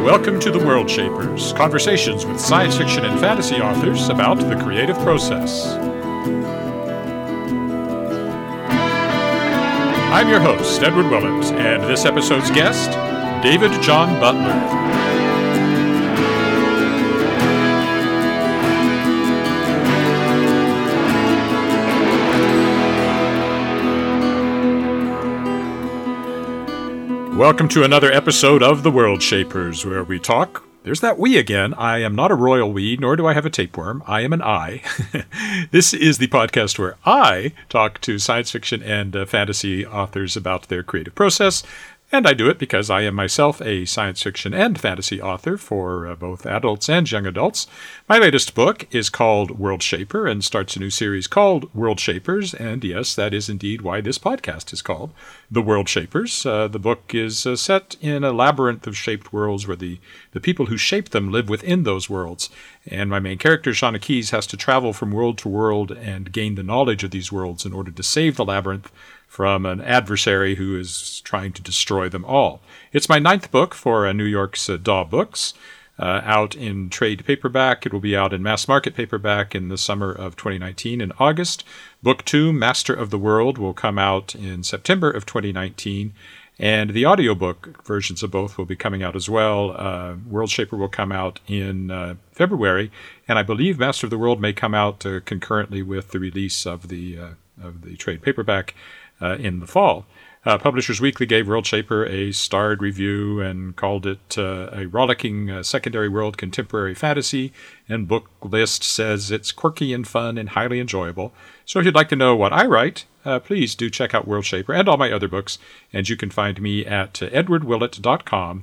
Welcome to The World Shapers, conversations with science fiction and fantasy authors about the creative process. I'm your host, Edward Willett, and this episode's guest, David John Butler. Welcome to another episode of The World Shapers, where we talk. There's that we again. I am not a royal we, nor do I have a tapeworm. I am an I. This is the podcast where I talk to science fiction and fantasy authors about their creative process. And I do it because I am myself a science fiction and fantasy author for both adults and young adults. My latest book is called World Shaper and starts a new series called World Shapers. And yes, that is indeed why this podcast is called The World Shapers. The book is set in a labyrinth of shaped worlds where the people who shape them live within those worlds. And my main character, Shauna Keys, has to travel from world to world and gain the knowledge of these worlds in order to save the labyrinth from an adversary who is trying to destroy them all. It's my 9th book for New York's Daw Books, out in trade paperback. It will be out in mass market paperback in the summer of 2019 in August. Book 2, Master of the World, will come out in September of 2019. And the audiobook versions of both will be coming out as well. World Shaper will come out in February, and I believe Master of the World may come out concurrently with the release of the trade paperback in the fall. Publishers Weekly gave World Shaper a starred review and called it a rollicking secondary world contemporary fantasy, and Book List says it's quirky and fun and highly enjoyable. So if you'd like to know what I write, please do check out World Shaper and all my other books, and you can find me at edwardwillett.com,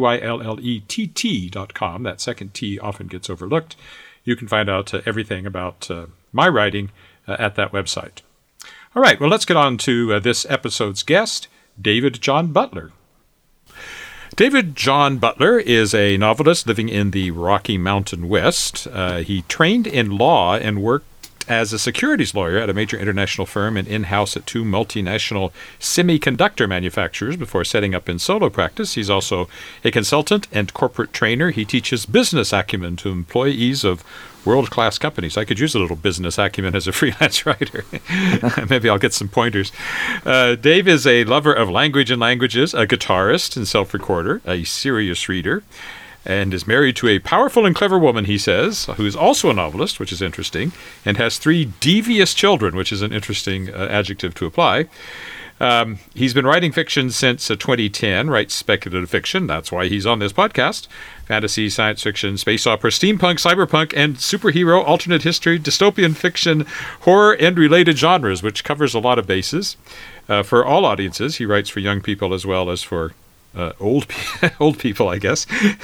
WILLETT.com. That second T often gets overlooked. You can find out everything about my writing at that website. All right, well, let's get on to this episode's guest, David John Butler. David John Butler is a novelist living in the Rocky Mountain West. He trained in law and worked as a securities lawyer at a major international firm and in-house at 2 multinational semiconductor manufacturers before setting up in solo practice. He's also a consultant and corporate trainer. He teaches business acumen to employees of world-class companies. I could use a little business acumen as a freelance writer. Maybe I'll get some pointers. Dave is a lover of language and languages, a guitarist and self-recorder, a serious reader, and is married to a powerful and clever woman, he says, who is also a novelist, which is interesting, and has 3 devious children, which is an interesting adjective to apply. He's been writing fiction since 2010, writes speculative fiction. That's why he's on this podcast. Fantasy, science fiction, space opera, steampunk, cyberpunk, and superhero, alternate history, dystopian fiction, horror, and related genres, which covers a lot of bases. For all audiences, he writes for young people as well as for old people, I guess.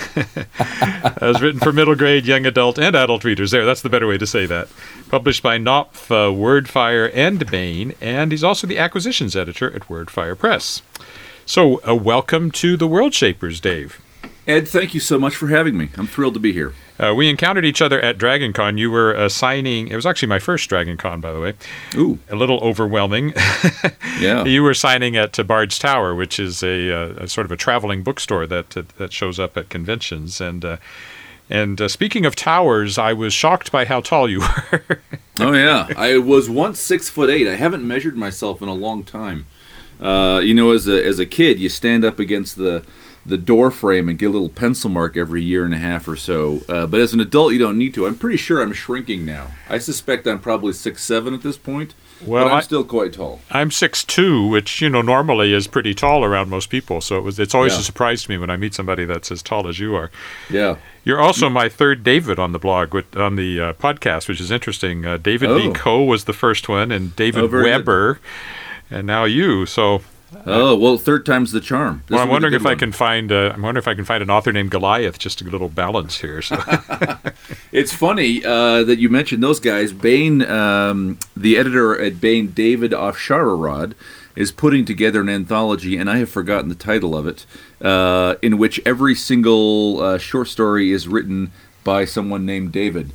Has written for middle grade, young adult, and adult readers. That's the better way to say that. Published by Knopf, Wordfire, and Baen, and he's also the acquisitions editor at Wordfire Press. So, welcome to The World Shapers, Dave. Ed, thank you so much for having me. I'm thrilled to be here. We encountered each other at DragonCon. You were signing. It was actually my first DragonCon, by the way. Ooh. A little overwhelming. Yeah. You were signing at Bard's Tower, which is a sort of a traveling bookstore that shows up at conventions. And speaking of towers, I was shocked by how tall you were. Oh, yeah. I was once 6'8". I haven't measured myself in a long time. As a kid, you stand up against the door frame and get a little pencil mark every year and a half or so. But as an adult, you don't need to. I'm pretty sure I'm shrinking now. I suspect I'm probably 6'7" at this point. Well, but I'm still quite tall. I'm 6'2", which, normally is pretty tall around most people. So it's always a surprise to me when I meet somebody that's as tall as you are. Yeah. You're also my third David on the blog, on the podcast, which is interesting. David Lee Coe was the first one, and David Weber, good. And now you. So... third time's the charm. Well, I'm wondering if I can find an author named Goliath, just to get a little balance here. So. It's funny that you mentioned those guys. Baen, the editor at Baen, David Afsharirad, is putting together an anthology, and I have forgotten the title of it, in which every single short story is written by someone named David.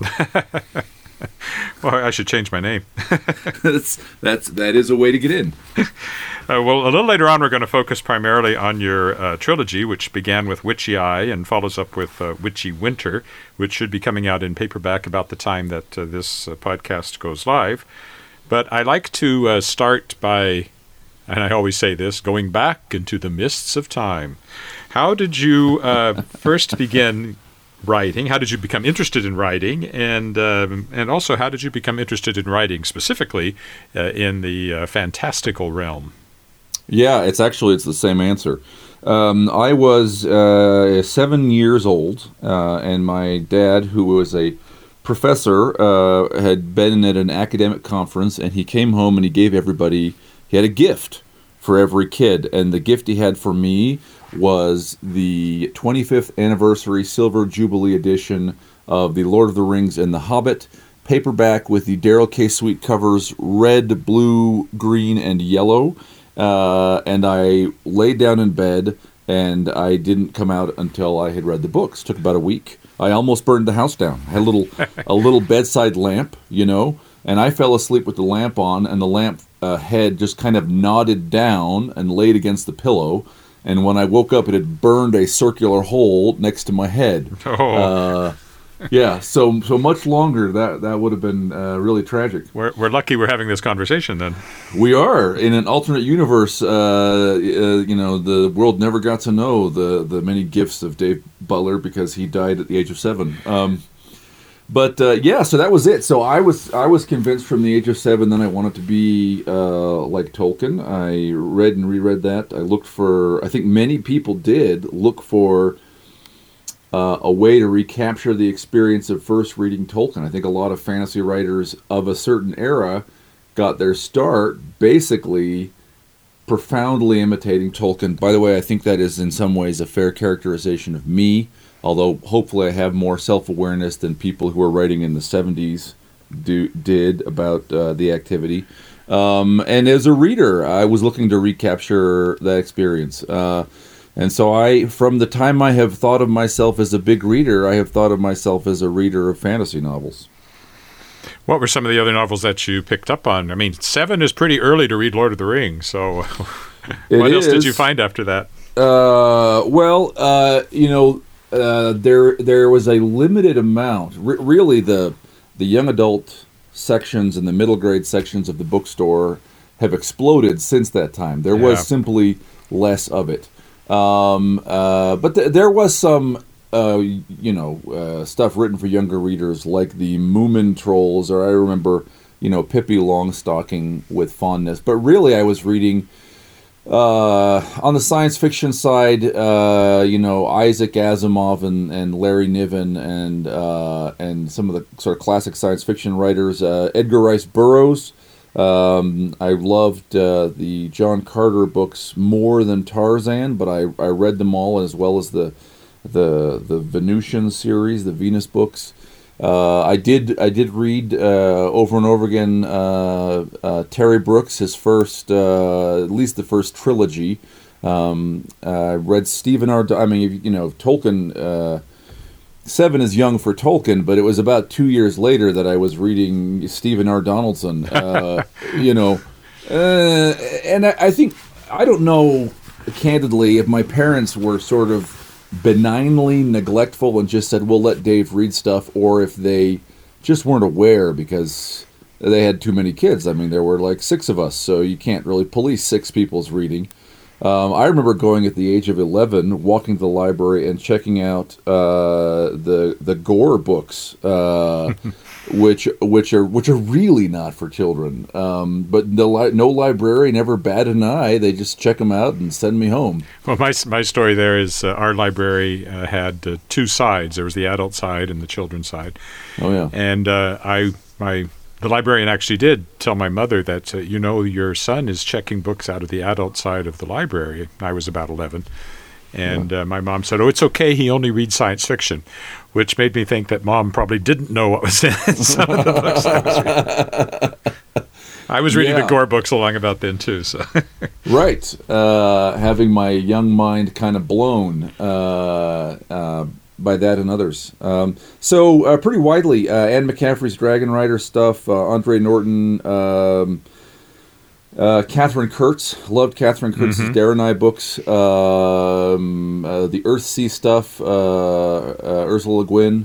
Well, I should change my name. That is a way to get in. Well, a little later on, we're going to focus primarily on your trilogy, which began with Witchy Eye and follows up with Witchy Winter, which should be coming out in paperback about the time that this podcast goes live. But I like to start by, and I always say this, going back into the mists of time. How did you first begin writing? How did you become interested in writing? And also, how did you become interested in writing specifically in the fantastical realm? Yeah, it's the same answer. I was 7 years old, and my dad, who was a professor, had been at an academic conference, and he came home and he gave everybody, he had a gift for every kid, and the gift he had for me was the 25th anniversary Silver Jubilee edition of The Lord of the Rings and The Hobbit, paperback with the Darrell K. Sweet covers, red, blue, green, and yellow. And I laid down in bed, and I didn't come out until I had read the books. It took about a week. I almost burned the house down. I had a little bedside lamp, and I fell asleep with the lamp on, and the lamp head just kind of nodded down and laid against the pillow. And when I woke up, it had burned a circular hole next to my head. Oh. Yeah, so much longer, that would have been really tragic. We're lucky we're having this conversation then. We are. In an alternate universe, the world never got to know the many gifts of Dave Butler because he died at the age of 7. So that was it. So I was convinced from the age of 7 that I wanted to be like Tolkien. I read and reread that. I looked for, I think many people did look for a way to recapture the experience of first reading Tolkien. I think a lot of fantasy writers of a certain era got their start basically profoundly imitating Tolkien. By the way, I think that is in some ways a fair characterization of me, although hopefully I have more self-awareness than people who were writing in the 70s did about the activity. And as a reader, I was looking to recapture that experience. And so from the time I have thought of myself as a big reader, I have thought of myself as a reader of fantasy novels. What were some of the other novels that you picked up on? I mean, 7 is pretty early to read Lord of the Rings, so what else did you find after that? There was a limited amount. Really, the young adult sections and the middle grade sections of the bookstore have exploded since that time. There was simply less of it. But there was some, stuff written for younger readers, like the Moomin Trolls, or I remember, Pippi Longstocking with fondness. But really, I was reading, on the science fiction side, Isaac Asimov and Larry Niven and some of the sort of classic science fiction writers, Edgar Rice Burroughs. I loved the John Carter books more than Tarzan, but I read them all, as well as the Venusian series, the Venus books. I did read over and over again Terry Brooks, his first, at least the first trilogy. I read Stephen R. Tolkien. 7 is young for Tolkien, but it was about 2 years later that I was reading Stephen R. Donaldson, and I think, I don't know, candidly, if my parents were sort of benignly neglectful and just said, we'll let Dave read stuff, or if they just weren't aware because they had too many kids. I mean, there were like 6 of us, so you can't really police 6 people's reading. I remember going at the age of 11, walking to the library and checking out the Gore books, which are really not for children. But no librarian ever batted an eye. They just check them out and send me home. Well, my story there is our library had 2 sides. There was the adult side and the children's side. Oh yeah, and the librarian actually did tell my mother that, your son is checking books out of the adult side of the library. I was about 11. And my mom said, it's okay, he only reads science fiction, which made me think that Mom probably didn't know what was in some of the books I was reading. I was reading the Gore books along about then, too. So. Right. Having my young mind kind of blown by that and others. So pretty widely, Anne McCaffrey's Dragon Rider stuff, Andre Norton, Catherine Kurtz, loved Catherine Kurtz's Dare and I books. The Earthsea stuff, Ursula Le Guin,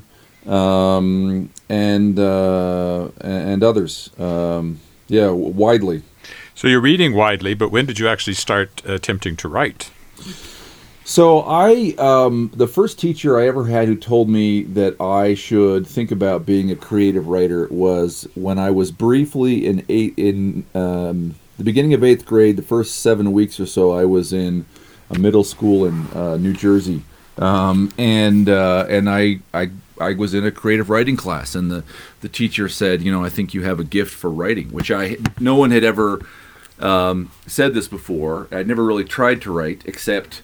and others. Widely. So you're reading widely, but when did you actually start attempting to write? So the first teacher I ever had who told me that I should think about being a creative writer was when I was briefly in the beginning of 8th grade. The first 7 weeks or so, I was in a middle school in New Jersey, and I was in a creative writing class, and the teacher said, I think you have a gift for writing, which no one had ever said this before. I'd never really tried to write, except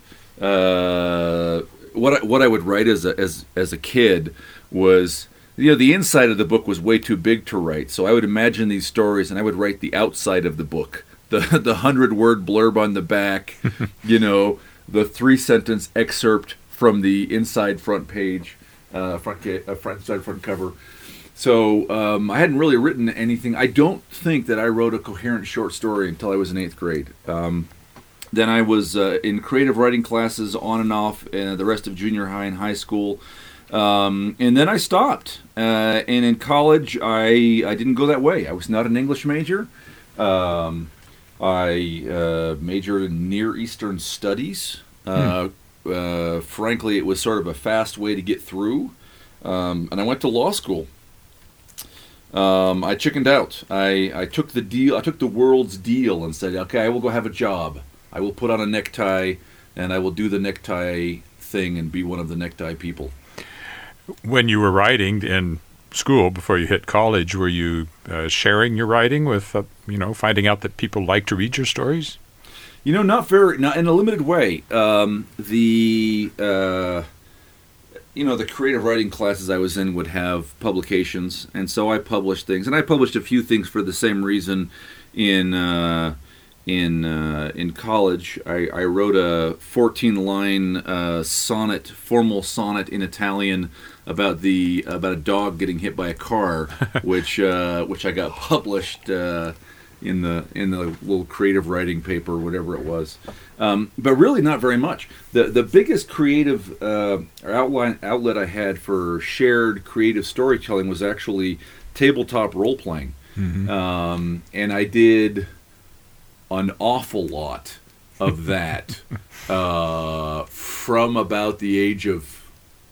what I would write as a kid was, the inside of the book was way too big to write. So I would imagine these stories, and I would write the outside of the book, the 100-word blurb on the back, the 3-sentence excerpt from the inside front page, front cover. So I hadn't really written anything. I don't think that I wrote a coherent short story until I was in 8th grade. Then I was in creative writing classes on and off the rest of junior high and high school. And then I stopped. And in college, I didn't go that way. I was not an English major. I majored in Near Eastern Studies. Frankly, it was sort of a fast way to get through. And I went to law school. I chickened out. I took the deal. I took the world's deal and said, okay, I will go have a job. I will put on a necktie, and I will do the necktie thing and be one of the necktie people. When you were writing in school before you hit college, were you sharing your writing with, finding out that people like to read your stories? Not in a limited way. The creative writing classes I was in would have publications, and so I published things, and I published a few things for the same reason. In college, I wrote a 14-line formal sonnet in Italian about a dog getting hit by a car, which I got published in the little creative writing paper, whatever it was. But really, not very much. The biggest creative outlet I had for shared creative storytelling was actually tabletop role playing, and I did an awful lot of that from about the age of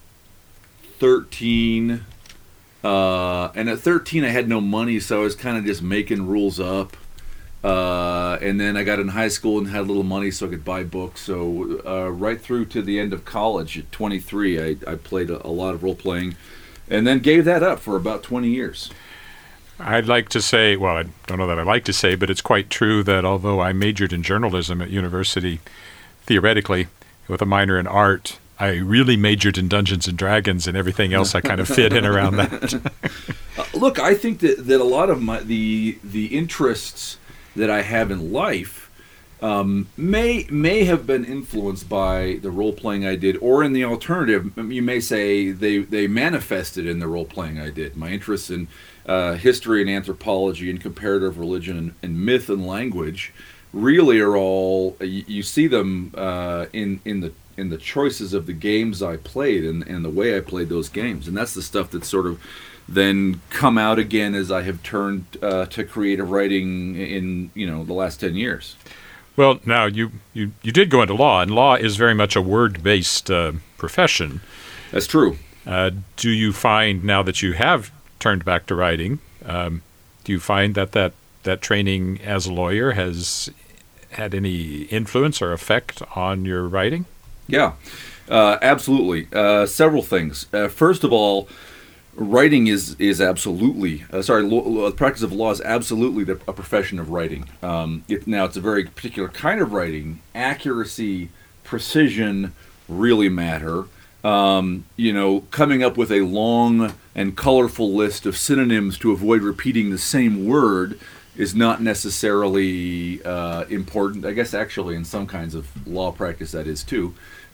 13. And at 13, I had no money, so I was kind of just making rules up. And then I got in high school and had a little money so I could buy books. So right through to the end of college at 23, I played a lot of role-playing and then gave that up for about 20 years. I'd like to say, well, I don't know that I like to say, but it's quite true that although I majored in journalism at university, theoretically, with a minor in art, I really majored in Dungeons and Dragons, and everything else I kind of fit in around that. Look, I think that a lot of the interests that I have in life may have been influenced by the role playing I did, or in the alternative, you may say they manifested in the role playing I did. My interests in history and anthropology and comparative religion and myth and language really are all, you see them in the choices of the games I played and the way I played those games, and that's the stuff that's sort of then come out again as I have turned to creative writing in the last 10 years. Well, now you did go into law, and law is very much a word-based profession. That's true. Do you find, now that you have turned back to writing, do you find that training as a lawyer has had any influence or effect on your writing? Yeah, absolutely. Several things. First of all, writing is absolutely the practice of law is absolutely a profession of writing. Now it's a very particular kind of writing. Accuracy, precision really matter. Coming up with a long and colorful list of synonyms to avoid repeating the same word is not necessarily important. I guess actually in some kinds of law practice that is too.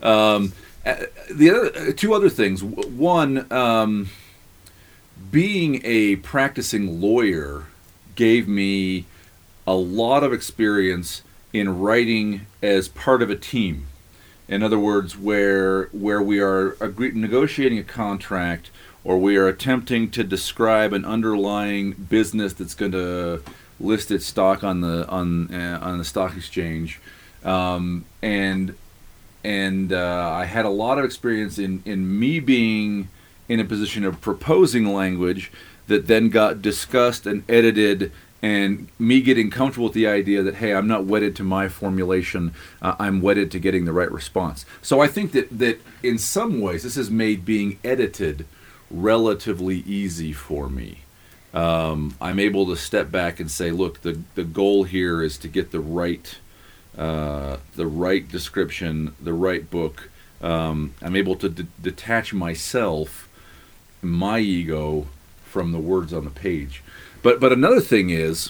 The two other things. One, being a practicing lawyer gave me a lot of experience in writing as part of a team. In other words, where we are negotiating a contract, or we are attempting to describe an underlying business that's going to list its stock on the stock exchange, and I had a lot of experience in me being in a position of proposing language that then got discussed and edited, and me getting comfortable with the idea that, hey, I'm not wedded to my formulation, I'm wedded to getting the right response. So I think that in some ways this has made being edited relatively easy for me. I'm able to step back and say, look, the goal here is to get the right description, the right book. I'm able to detach myself, my ego, from the words on the page. But another thing is,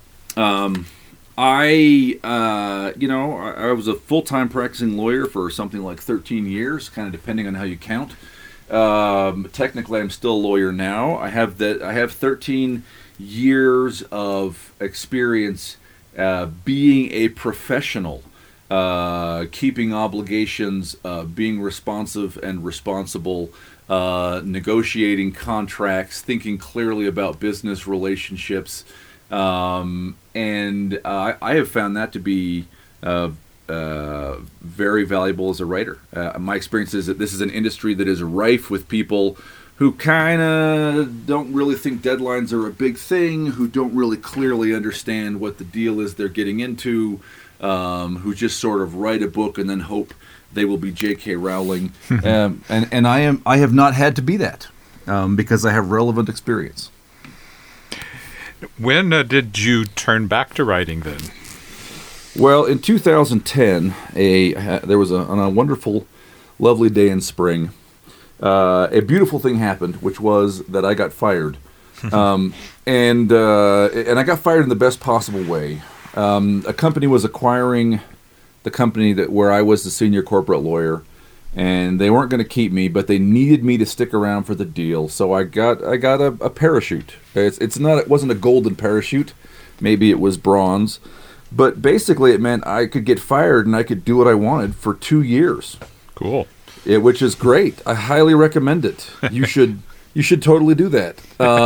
I was a full-time practicing lawyer for something like 13 years, kind of depending on how you count. Technically, I'm still a lawyer now. I have 13 years of experience being a professional, keeping obligations, being responsive and responsible, negotiating contracts, thinking clearly about business relationships, and I have found that to be very valuable as a writer. My experience is that this is an industry that is rife with people who kind of don't really think deadlines are a big thing, who don't really clearly understand what the deal is they're getting into, who just sort of write a book and then hope they will be J.K. Rowling. And I have not had to be that because I have relevant experience. When did you turn back to writing then? Well, in 2010, there was on a wonderful, lovely day in spring, a beautiful thing happened, which was that I got fired, and I got fired in the best possible way. A company was acquiring the company where I was the senior corporate lawyer, and they weren't going to keep me, but they needed me to stick around for the deal. So I got a parachute. It wasn't a golden parachute, maybe it was bronze. But basically, it meant I could get fired and I could do what I wanted for 2 years. Cool. Which is great. I highly recommend it. You should totally do that.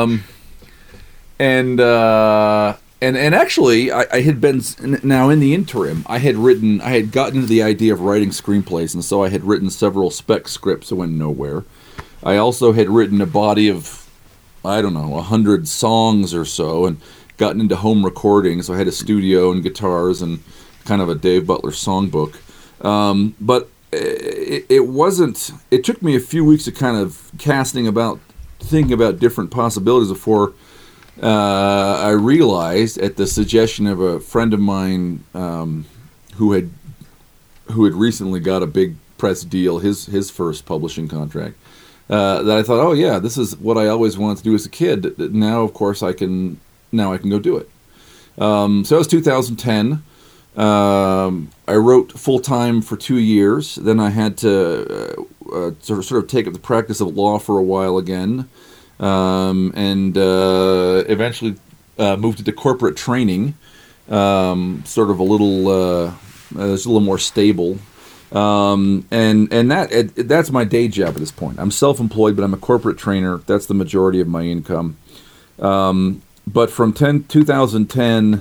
And actually, I had been now in the interim. I had gotten into the idea of writing screenplays, and so I had written several spec scripts that went nowhere. I also had written a body of 100 songs or so, and gotten into home recording, so I had a studio and guitars and kind of a Dave Butler songbook. But it took me a few weeks of kind of thinking about different possibilities before I realized, at the suggestion of a friend of mine who had recently got a big press deal, his first publishing contract, that I thought, oh yeah, this is what I always wanted to do as a kid. Now, of course, I can go do it. So that was 2010. I wrote full-time for 2 years. Then I had to sort of take up the practice of law for a while again, and eventually moved into corporate training, sort of a little more stable. And that's my day job at this point. I'm self-employed, but I'm a corporate trainer. That's the majority of my income. But from 2010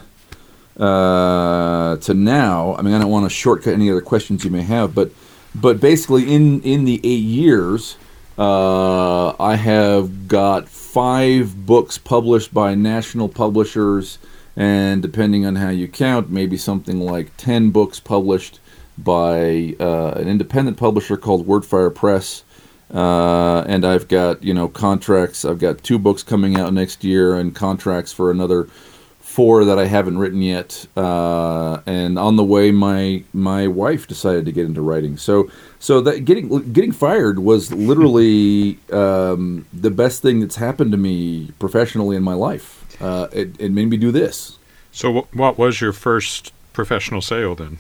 to now, I mean, I don't want to shortcut any other questions you may have, but basically in the 8 years, I have got 5 books published by national publishers, and depending on how you count, maybe something like 10 books published by an independent publisher called Wordfire Press. And I've got, contracts. I've got 2 books coming out next year and contracts for another 4 that I haven't written yet. And on the way, my wife decided to get into writing. So that getting fired was literally the best thing that's happened to me professionally in my life. It made me do this. So what was your first professional sale then?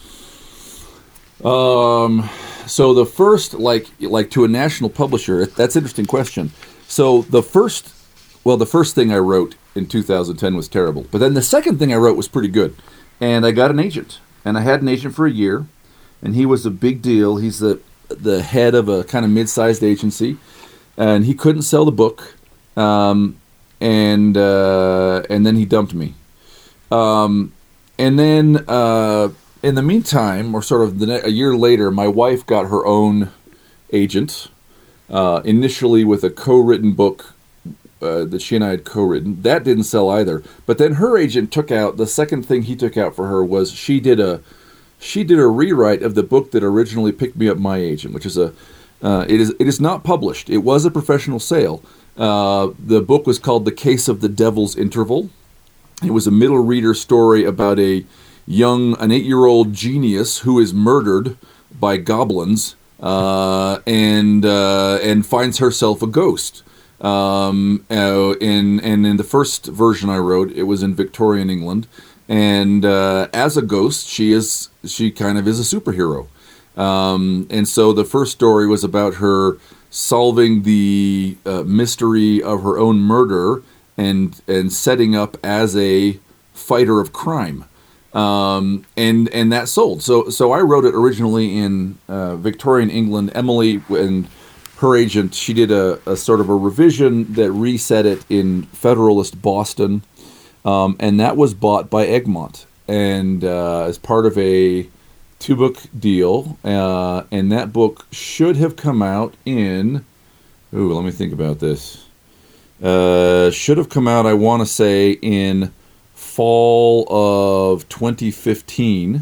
So the first, like to a national publisher, that's an interesting question. So the first Well, the first thing I wrote in 2010 was terrible. But then the second thing I wrote was pretty good. And I got an agent. And I had an agent for a year. And he was a big deal. He's the head of a kind of mid-sized agency. And he couldn't sell the book. And then he dumped me. And then in the meantime, or sort of a year later, my wife got her own agent. Initially with a co-written book that she and I had co-written. That didn't sell either. But then her agent took out, the second thing he took out for her was she did a rewrite of the book that originally picked me up my agent, which is it is not published. It was a professional sale. The book was called The Case of the Devil's Interval. It was a middle reader story about an 8-year-old genius who is murdered by goblins and finds herself a ghost. And in the first version I wrote, it was in Victorian England, and as a ghost, she kind of is a superhero. And so the first story was about her solving the mystery of her own murder and setting up as a fighter of crime. And that sold. So I wrote it originally in Victorian England. Emily and her agent, she did a sort of a revision that reset it in Federalist Boston, and that was bought by Egmont, and as part of a 2-book deal, and that book should have come out in, let me think about this, should have come out, I want to say, in fall of 2015.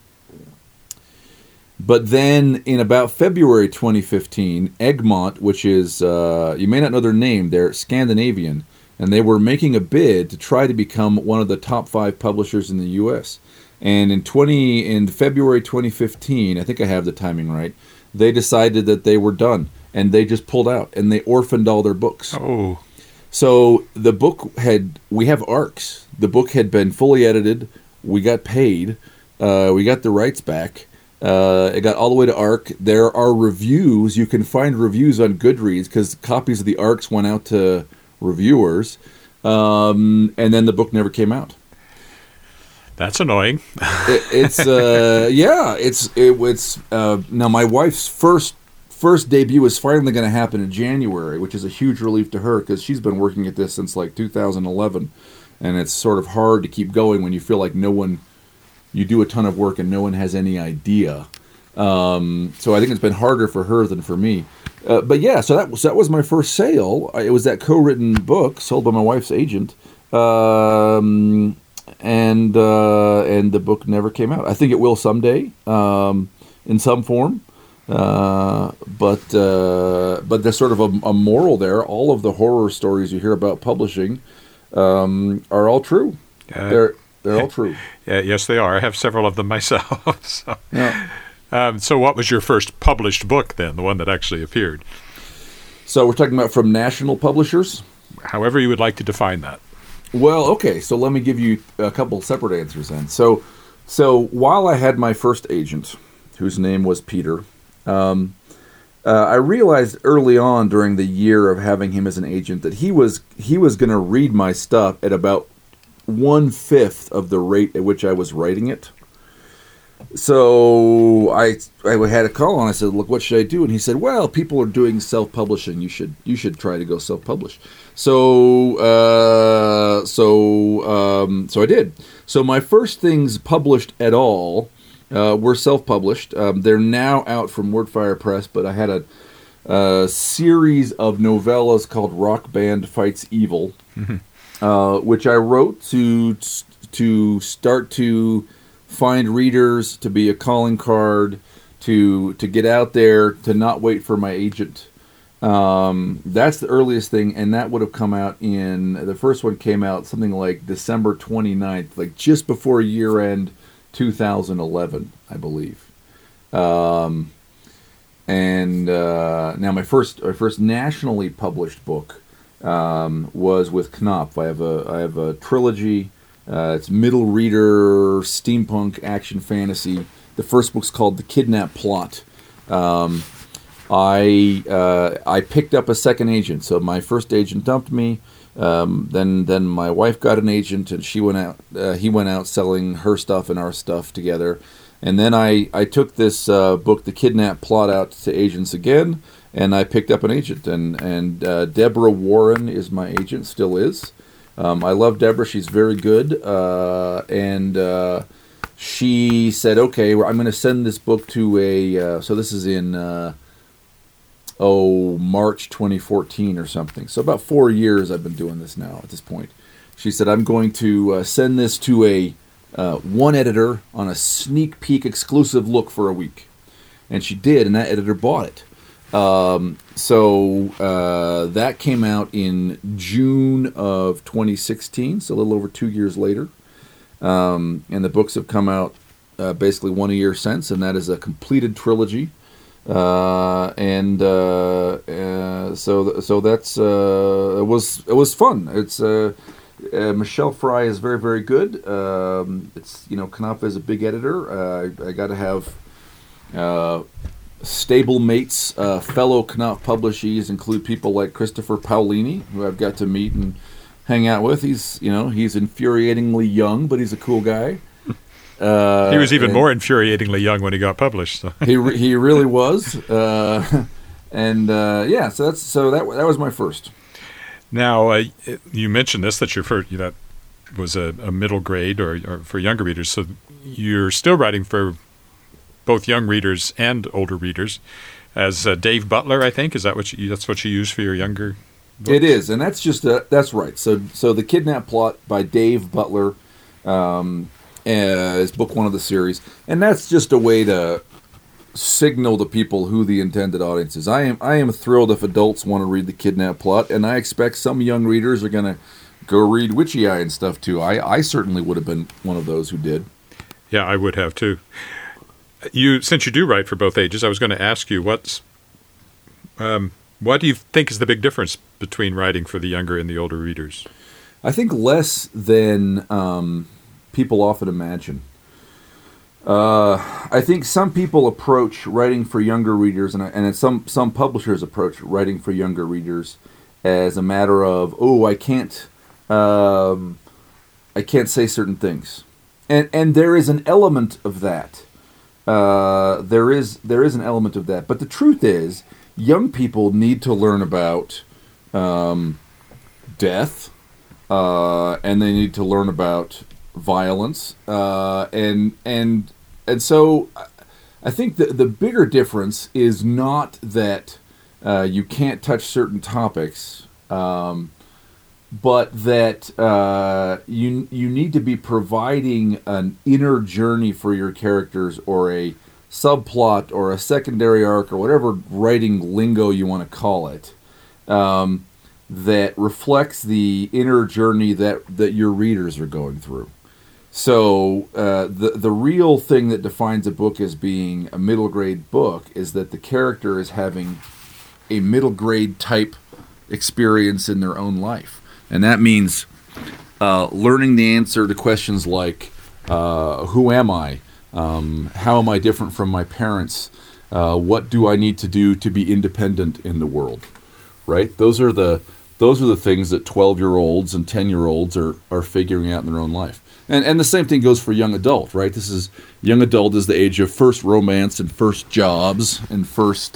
But then in about February 2015, Egmont, which is, you may not know their name, they're Scandinavian, and they were making a bid to try to become one of the top 5 publishers in the U.S. And in February 2015, I think I have the timing right, they decided that they were done, and they just pulled out, and they orphaned all their books. Oh. So the book we have ARCs. The book had been fully edited, we got paid, we got the rights back. It got all the way to ARC. There are reviews. You can find reviews on Goodreads because copies of the ARCs went out to reviewers, and then the book never came out. That's annoying. It's now my wife's first debut is finally going to happen in January, which is a huge relief to her because she's been working at this since like 2011, and it's sort of hard to keep going when you feel like you do a ton of work and no one has any idea. So I think it's been harder for her than for me. But yeah, so that was my first sale. It was that co-written book sold by my wife's agent, and the book never came out. I think it will someday, in some form. But there's sort of a moral there. All of the horror stories you hear about publishing are all true. They're all true. Yes, they are. I have several of them myself. So. Yeah. So what was your first published book then, the one that actually appeared? So we're talking about from national publishers? However you would like to define that. Well, okay, so let me give you a couple separate answers then. So while I had my first agent, whose name was Peter, I realized early on during the year of having him as an agent that he was going to read my stuff at about 1/5 of the rate at which I was writing it. So I had a call and I said, "Look, what should I do?" And he said, "Well, people are doing self-publishing. You should try to go self-publish." So I did. So my first things published at all were self-published. They're now out from Wordfire Press, but I had a series of novellas called Rock Band Fights Evil. Mm-hmm. Which I wrote to start to find readers, to be a calling card, to get out there, to not wait for my agent. That's the earliest thing, and that would have come out the first one came out something like December 29th, like just before year-end 2011, I believe. And now my first nationally published book was with Knopf. I have a trilogy. It's middle reader, steampunk, action fantasy. The first book's called The Kidnap Plot. I picked up a second agent. So my first agent dumped me, Then my wife got an agent, and she went out. He went out selling her stuff and our stuff together. And then I took this book, The Kidnap Plot, out to agents again, and I picked up an agent. And Deborah Warren is my agent, still is. I love Deborah. She's very good. And she said, okay, I'm going to send this book to a... so this is in... March 2014 or something. So about 4 years I've been doing this now at this point. She said, I'm going to send this to a one editor on a sneak peek exclusive look for a week. And she did, and that editor bought it. So that came out in June of 2016, so a little over 2 years later. And the books have come out basically 1 year since, and that is a completed trilogy. So that's it was fun. It's Michelle Fry is very, very good. It's Knopf is a big editor. I got to have stable mates, fellow Knopf publishees include people like Christopher Paolini, who I've got to meet and hang out with. He's infuriatingly young, but he's a cool guy. He was even more infuriatingly young when he got published. So. he really was, so that was my first. Now you mentioned this, that your first that was a middle grade or for younger readers. So you're still writing for both young readers and older readers, as Dave Butler, I think. Is that that's what you use for your younger books? It is, and that's that's right. So The Kidnap Plot by Dave Butler. Is book one of the series, and that's just a way to signal to people who the intended audience is. I am thrilled if adults want to read The Kidnap Plot, and I expect some young readers are going to go read Witchy Eye and stuff too. I certainly would have been one of those who did. Yeah, I would have too. Since you do write for both ages, I was going to ask you what do you think is the big difference between writing for the younger and the older readers? I think less than people often imagine. I think some people approach writing for younger readers, and some publishers approach writing for younger readers as a matter of, I can't say certain things, and there is an element of that. There is an element of that, but the truth is, young people need to learn about death, and they need to learn about violence, and so I think the bigger difference is not that you can't touch certain topics, but that you need to be providing an inner journey for your characters, or a subplot, or a secondary arc, or whatever writing lingo you want to call it, that reflects the inner journey that your readers are going through. So the real thing that defines a book as being a middle grade book is that the character is having a middle grade type experience in their own life. And that means learning the answer to questions like, who am I? How am I different from my parents? What do I need to do to be independent in the world? Right? Those are the things that 12-year-olds and 10-year-olds are figuring out in their own life. And the same thing goes for young adult, right? Young adult is the age of first romance and first jobs and first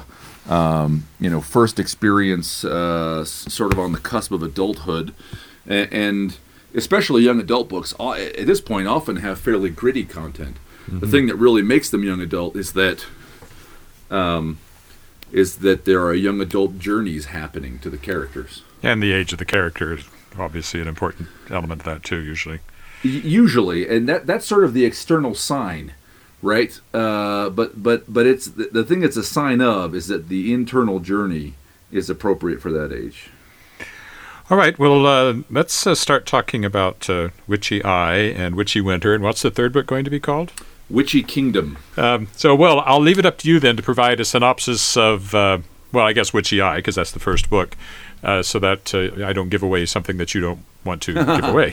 experience, sort of on the cusp of adulthood. And especially young adult books, at this point, often have fairly gritty content. Mm-hmm. The thing that really makes them young adult is that there are young adult journeys happening to the characters. And the age of the character is obviously an important element of that too, usually. Usually, and that's sort of the external sign, right? But it's the thing it's a sign of is that the internal journey is appropriate for that age. All right, well, let's start talking about Witchy Eye and Witchy Winter, and what's the third book going to be called? Witchy Kingdom. I'll leave it up to you then to provide a synopsis of, I guess Witchy Eye, because that's the first book, so that I don't give away something that you don't want to give away.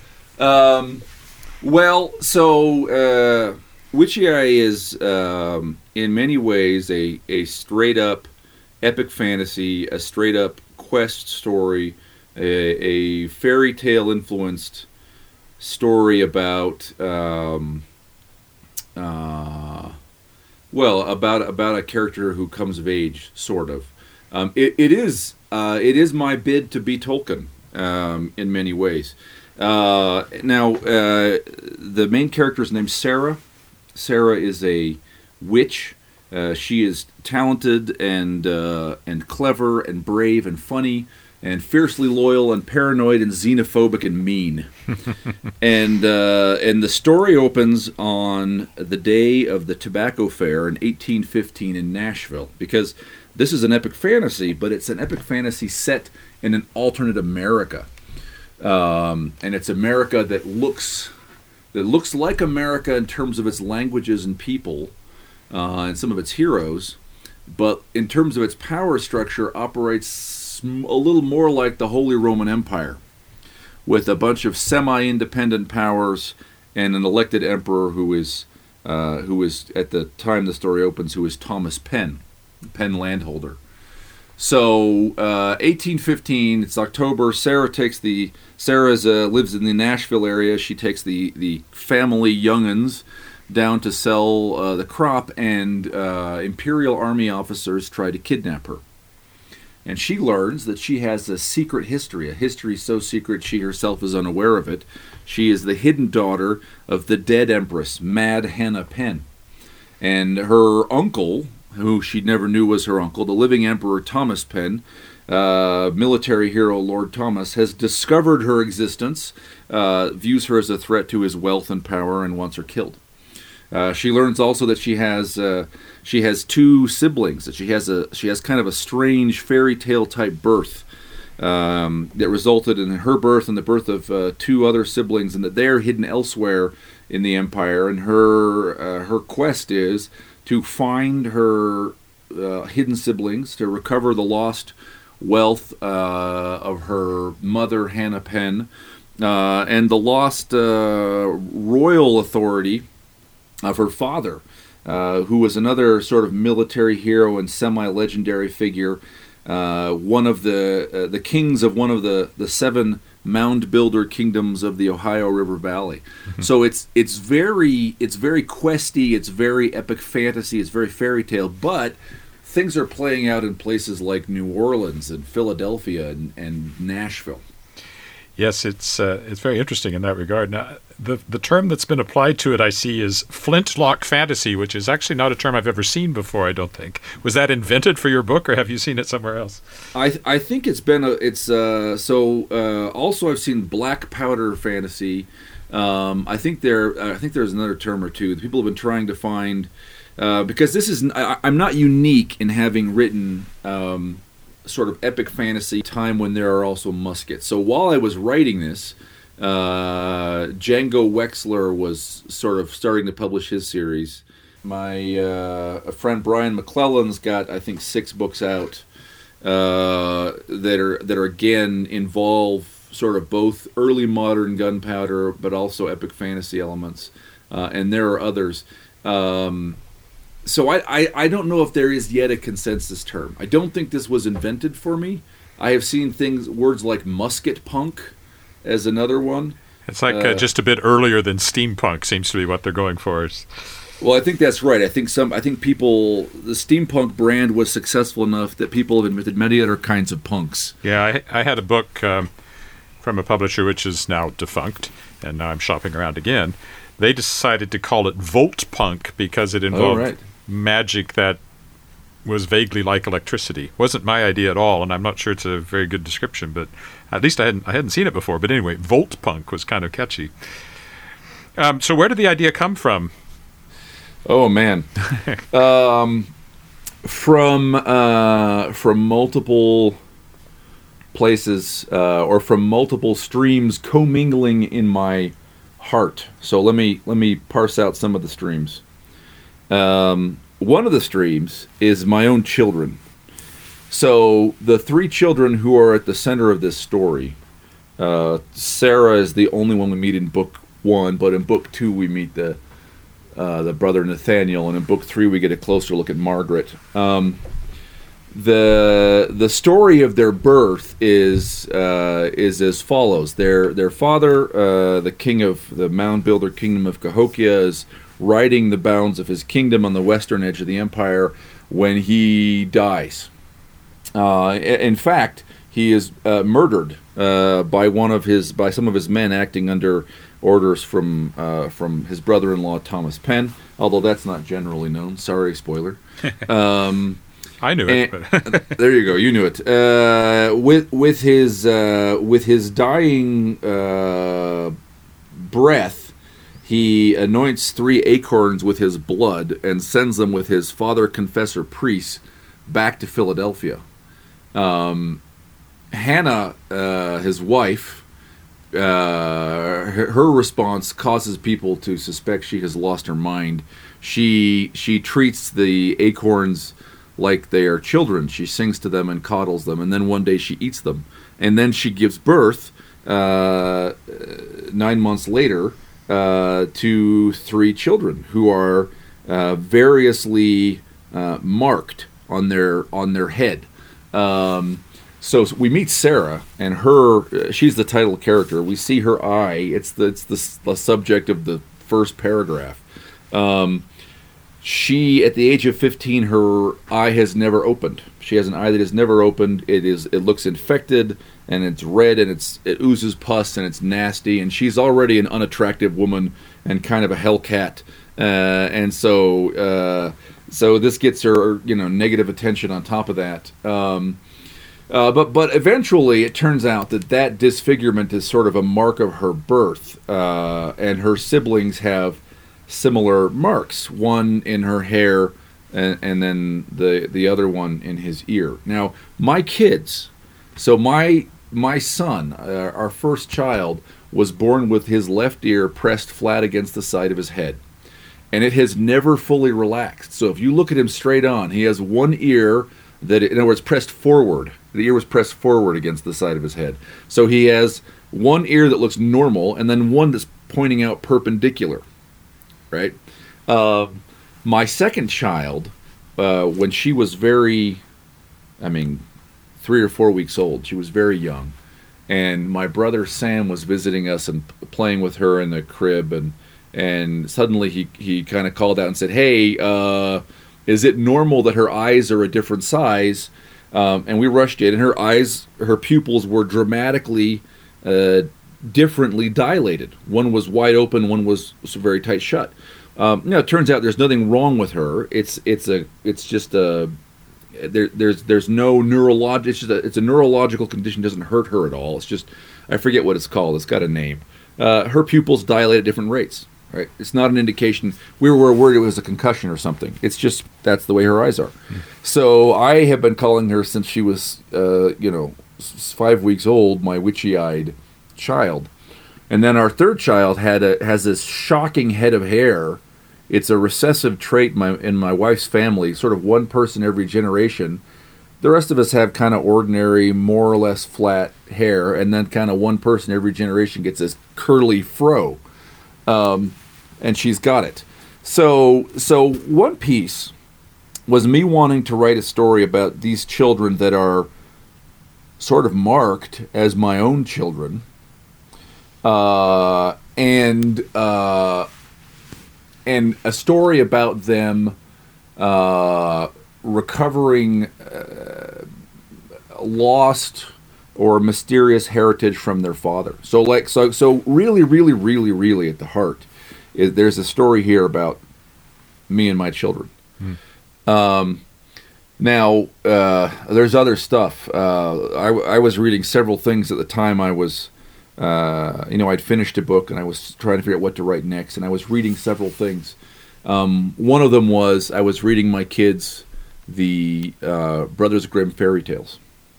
Witchy Eye is, in many ways, a straight-up epic fantasy, a straight-up quest story a fairy tale influenced story about about a character who comes of age, sort of. It is my bid to be Tolkien in many ways. Now, the main character is named Sarah. Sarah is a witch. She is talented and clever and brave and funny and fiercely loyal and paranoid and xenophobic and mean. and the story opens on the day of the Tobacco Fair in 1815 in Nashville, because this is an epic fantasy, but it's an epic fantasy set in an alternate America. And it's America that looks like America in terms of its languages and people, and some of its heroes, but in terms of its power structure operates a little more like the Holy Roman Empire, with a bunch of semi-independent powers and an elected emperor who is at the time the story opens, who is Thomas Penn landholder. So 1815, it's October. Sarah lives in the Nashville area. She takes the family young'uns down to sell the crop, and Imperial Army officers try to kidnap her. And she learns that she has a secret history, a history so secret she herself is unaware of it. She is the hidden daughter of the dead empress, Mad Hannah Penn. And her uncle, who she never knew was her uncle, the living emperor Thomas Penn, military hero Lord Thomas, has discovered her existence, views her as a threat to his wealth and power, and wants her killed. She learns also that she has two siblings, that she has kind of a strange fairy tale type birth that resulted in her birth and the birth of two other siblings, and that they're hidden elsewhere in the empire. And her quest is to find her hidden siblings, to recover the lost wealth of her mother Hannah Penn, and the lost royal authority of her father, who was another sort of military hero and semi-legendary figure, one of the kings of one of the seven mound builder kingdoms of the Ohio River Valley. Mm-hmm. So it's very questy, it's very epic fantasy, it's very fairy tale, but things are playing out in places like New Orleans and Philadelphia and Nashville. Yes, it's very interesting in that regard. Now, the term that's been applied to it, I see, is flintlock fantasy, which is actually not a term I've ever seen before, I don't think. Was that invented for your book, or have you seen it somewhere else? I think it's been also I've seen black powder fantasy. I think there's another term or two that people have been trying to find, because I'm not unique in having written sort of epic fantasy time when there are also muskets. So while I was writing this, Django Wexler was sort of starting to publish his series. My friend Brian McClellan's got, I think, 6 books out that are again involve sort of both early modern gunpowder but also epic fantasy elements, and there are others. So I don't know if there is yet a consensus term. I don't think this was invented for me. I have seen words like musket punk as another one. It's like just a bit earlier than steampunk seems to be what they're going for. Well, I think that's right. I think people, the steampunk brand was successful enough that people have invented many other kinds of punks. Yeah, I had a book from a publisher which is now defunct, and now I'm shopping around again. They decided to call it Volt Punk because it involved magic that was vaguely like electricity. Wasn't my idea at all, and I'm not sure it's a very good description, but at least I hadn't seen it before. But anyway, Volt Punk was kind of catchy. So where did the idea come from? Oh man, from multiple places, or from multiple streams commingling in my heart. So let me parse out some of the streams. One of the streams is my own children. So the 3 children who are at the center of this story, Sarah is the only one we meet in book 1, but in book 2 we meet the brother Nathaniel, and in book 3 we get a closer look at Margaret. the story of their birth is as follows. Their father, the king of the Mound Builder Kingdom of Cahokia, is riding the bounds of his kingdom on the western edge of the empire when he dies. In fact, he is murdered by some of his men acting under orders from his brother-in-law Thomas Penn. Although that's not generally known. Sorry, spoiler. I knew it. But there you go. You knew it. With his dying breath, he anoints 3 acorns with his blood and sends them with his father confessor priest back to Philadelphia. Hannah, his wife, her response causes people to suspect she has lost her mind. She treats the acorns like they are children. She sings to them and coddles them, and then one day she eats them. And then she gives birth 9 months later to 3 children who are variously marked on their head. So we meet Sarah, and she's the title character. We see her eye. It's the subject of the first paragraph. She, at the age of 15, her eye has never opened. She has an eye that has never opened. It looks infected, and it's red, and it oozes pus, and it's nasty. And she's already an unattractive woman and kind of a hellcat. And so this gets her, negative attention on top of that. But eventually it turns out that disfigurement is sort of a mark of her birth, and her siblings have similar marks, one in her hair and then the other one in his ear. Now, my kids, so my son, our first child, was born with his left ear pressed flat against the side of his head. And it has never fully relaxed. So if you look at him straight on, he has one ear that, in other words, pressed forward. The ear was pressed forward against the side of his head. So he has one ear that looks normal and then one that's pointing out perpendicular, right? My second child, when she was 3 or 4 weeks old, she was very young. And my brother Sam was visiting us and playing with her in the crib, and suddenly he kind of called out and said, "Hey, is it normal that her eyes are a different size?" And we rushed in, and her pupils were dramatically differently dilated. One was wide open, one was very tight shut. It turns out there's nothing wrong with her. It's no neurological. It's a neurological condition. Doesn't hurt her at all. It's just, I forget what it's called. It's got a name. Her pupils dilate at different rates. Right? It's not an indication. We were worried it was a concussion or something. It's just that's the way her eyes are. So I have been calling her since she was 5 weeks old, my witchy-eyed child. And then our third child has this shocking head of hair. It's a recessive trait in my wife's family, sort of one person every generation. The rest of us have kind of ordinary, more or less flat hair, and then kind of one person every generation gets this curly fro. And she's got it. So one piece was me wanting to write a story about these children that are sort of marked as my own children, and a story about them recovering lost or mysterious heritage from their father. So really, really, really, really at the heart, there's a story here about me and my children. Now, there's other stuff. I was reading several things at the time. I was, I'd finished a book and I was trying to figure out what to write next, and I was reading several things. One of them was I was reading my kids the Brothers Grimm fairy tales.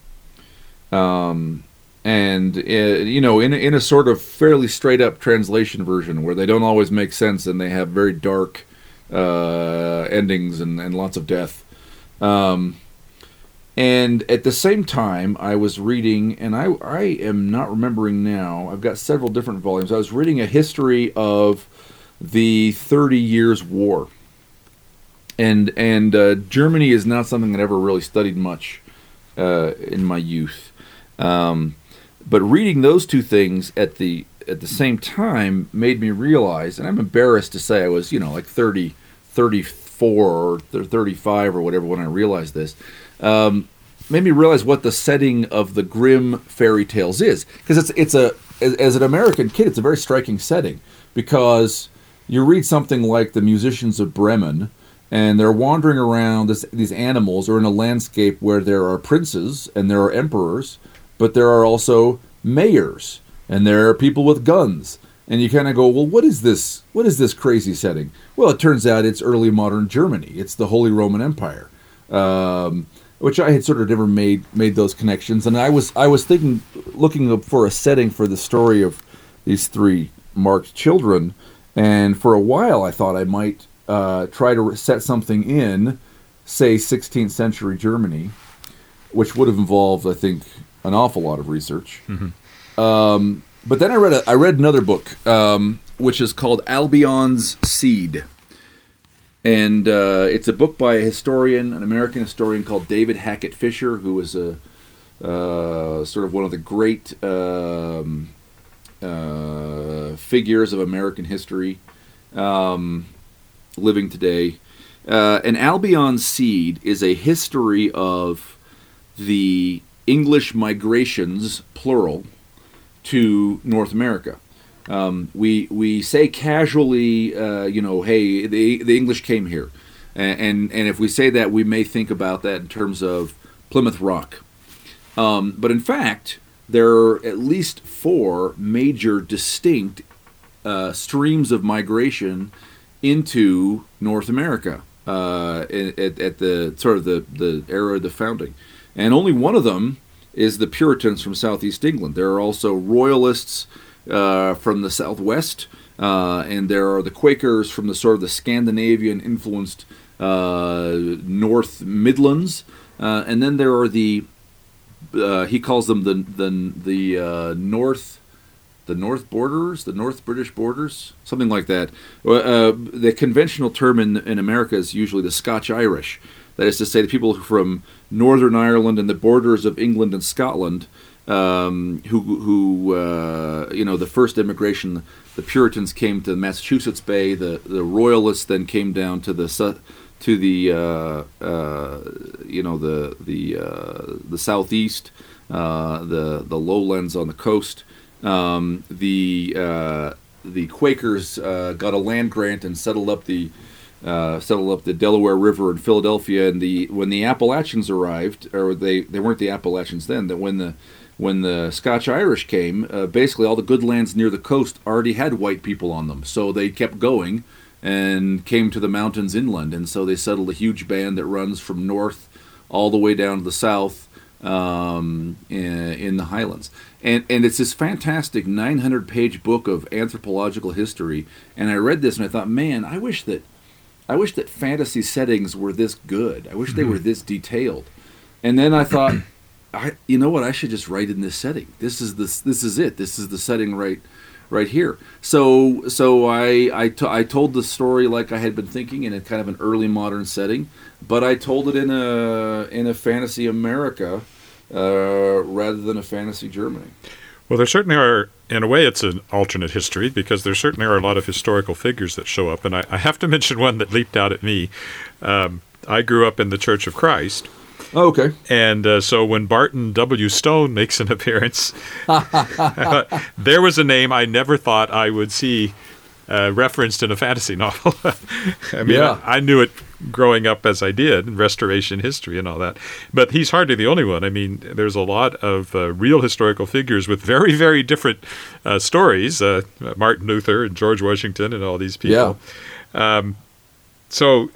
And in a sort of fairly straight up translation version where they don't always make sense and they have very dark endings and lots of death. And at the same time, I was reading, and I am not remembering now, I've got several different volumes. I was reading a history of the 30 Years' War. Germany is not something I ever really studied much in my youth. But reading those two things at the same time made me realize, and I'm embarrassed to say I was, like 30, 34 or 35 or whatever when I realized this, made me realize what the setting of the Grimm fairy tales is. Because as an American kid, it's a very striking setting, because you read something like The Musicians of Bremen, and they're wandering around these animals are in a landscape where there are princes and there are emperors, but there are also mayors and there are people with guns. And you kind of go, well, what is this? What is this crazy setting? Well, it turns out it's early modern Germany. It's the Holy Roman Empire, which I had sort of never made those connections. And I was thinking, looking for a setting for the story of these three marked children. And for a while, I thought I might try to set something in, say, 16th century Germany, which would have involved, I think, an awful lot of research. Mm-hmm. But then I read another book, which is called Albion's Seed. And it's a book by an American historian called David Hackett Fischer, who was a sort of one of the great figures of American history living today. And Albion's Seed is a history of the English migrations, plural, to North America. We say casually, hey, the English came here, and if we say that, we may think about that in terms of Plymouth Rock. But in fact, there are at least 4 major distinct streams of migration into North America at the sort of the era of the founding, and only one of them is the Puritans from southeast England. There are also Royalists from the southwest, and there are the Quakers from the sort of the Scandinavian-influenced North Midlands, and then there are the he calls them the North Borders, the North British Borders, something like that. The conventional term in America is usually the Scotch-Irish. That is to say, the people from Northern Ireland and the borders of England and Scotland, who the first immigration, the Puritans came to the Massachusetts Bay. The Royalists then came down to the southeast, the lowlands on the coast. The Quakers got a land grant and settled up the Delaware River in Philadelphia, and when the Appalachians arrived, or they weren't the Appalachians then, that when the Scotch-Irish came, basically all the good lands near the coast already had white people on them, so they kept going and came to the mountains inland, and so they settled a huge band that runs from north all the way down to the south in the Highlands. And it's this fantastic 900-page book of anthropological history, and I read this and I thought, man, I wish that fantasy settings were this good. I wish they were this detailed. And then I thought, you know what? I should just write in this setting. This is it. This is the setting right here. So I told the story like I had been thinking in a kind of an early modern setting, but I told it in a fantasy America rather than a fantasy Germany. Well, there certainly are, in a way, it's an alternate history, because there certainly are a lot of historical figures that show up. And I have to mention one that leaped out at me. I grew up in the Church of Christ. Oh, okay. And so when Barton W. Stone makes an appearance, there was a name I never thought I would see referenced in a fantasy novel. I mean, yeah. I knew it growing up as I did, in Restoration history and all that. But he's hardly the only one. I mean, there's a lot of real historical figures with very, very different stories. Martin Luther and George Washington and all these people. Yeah. So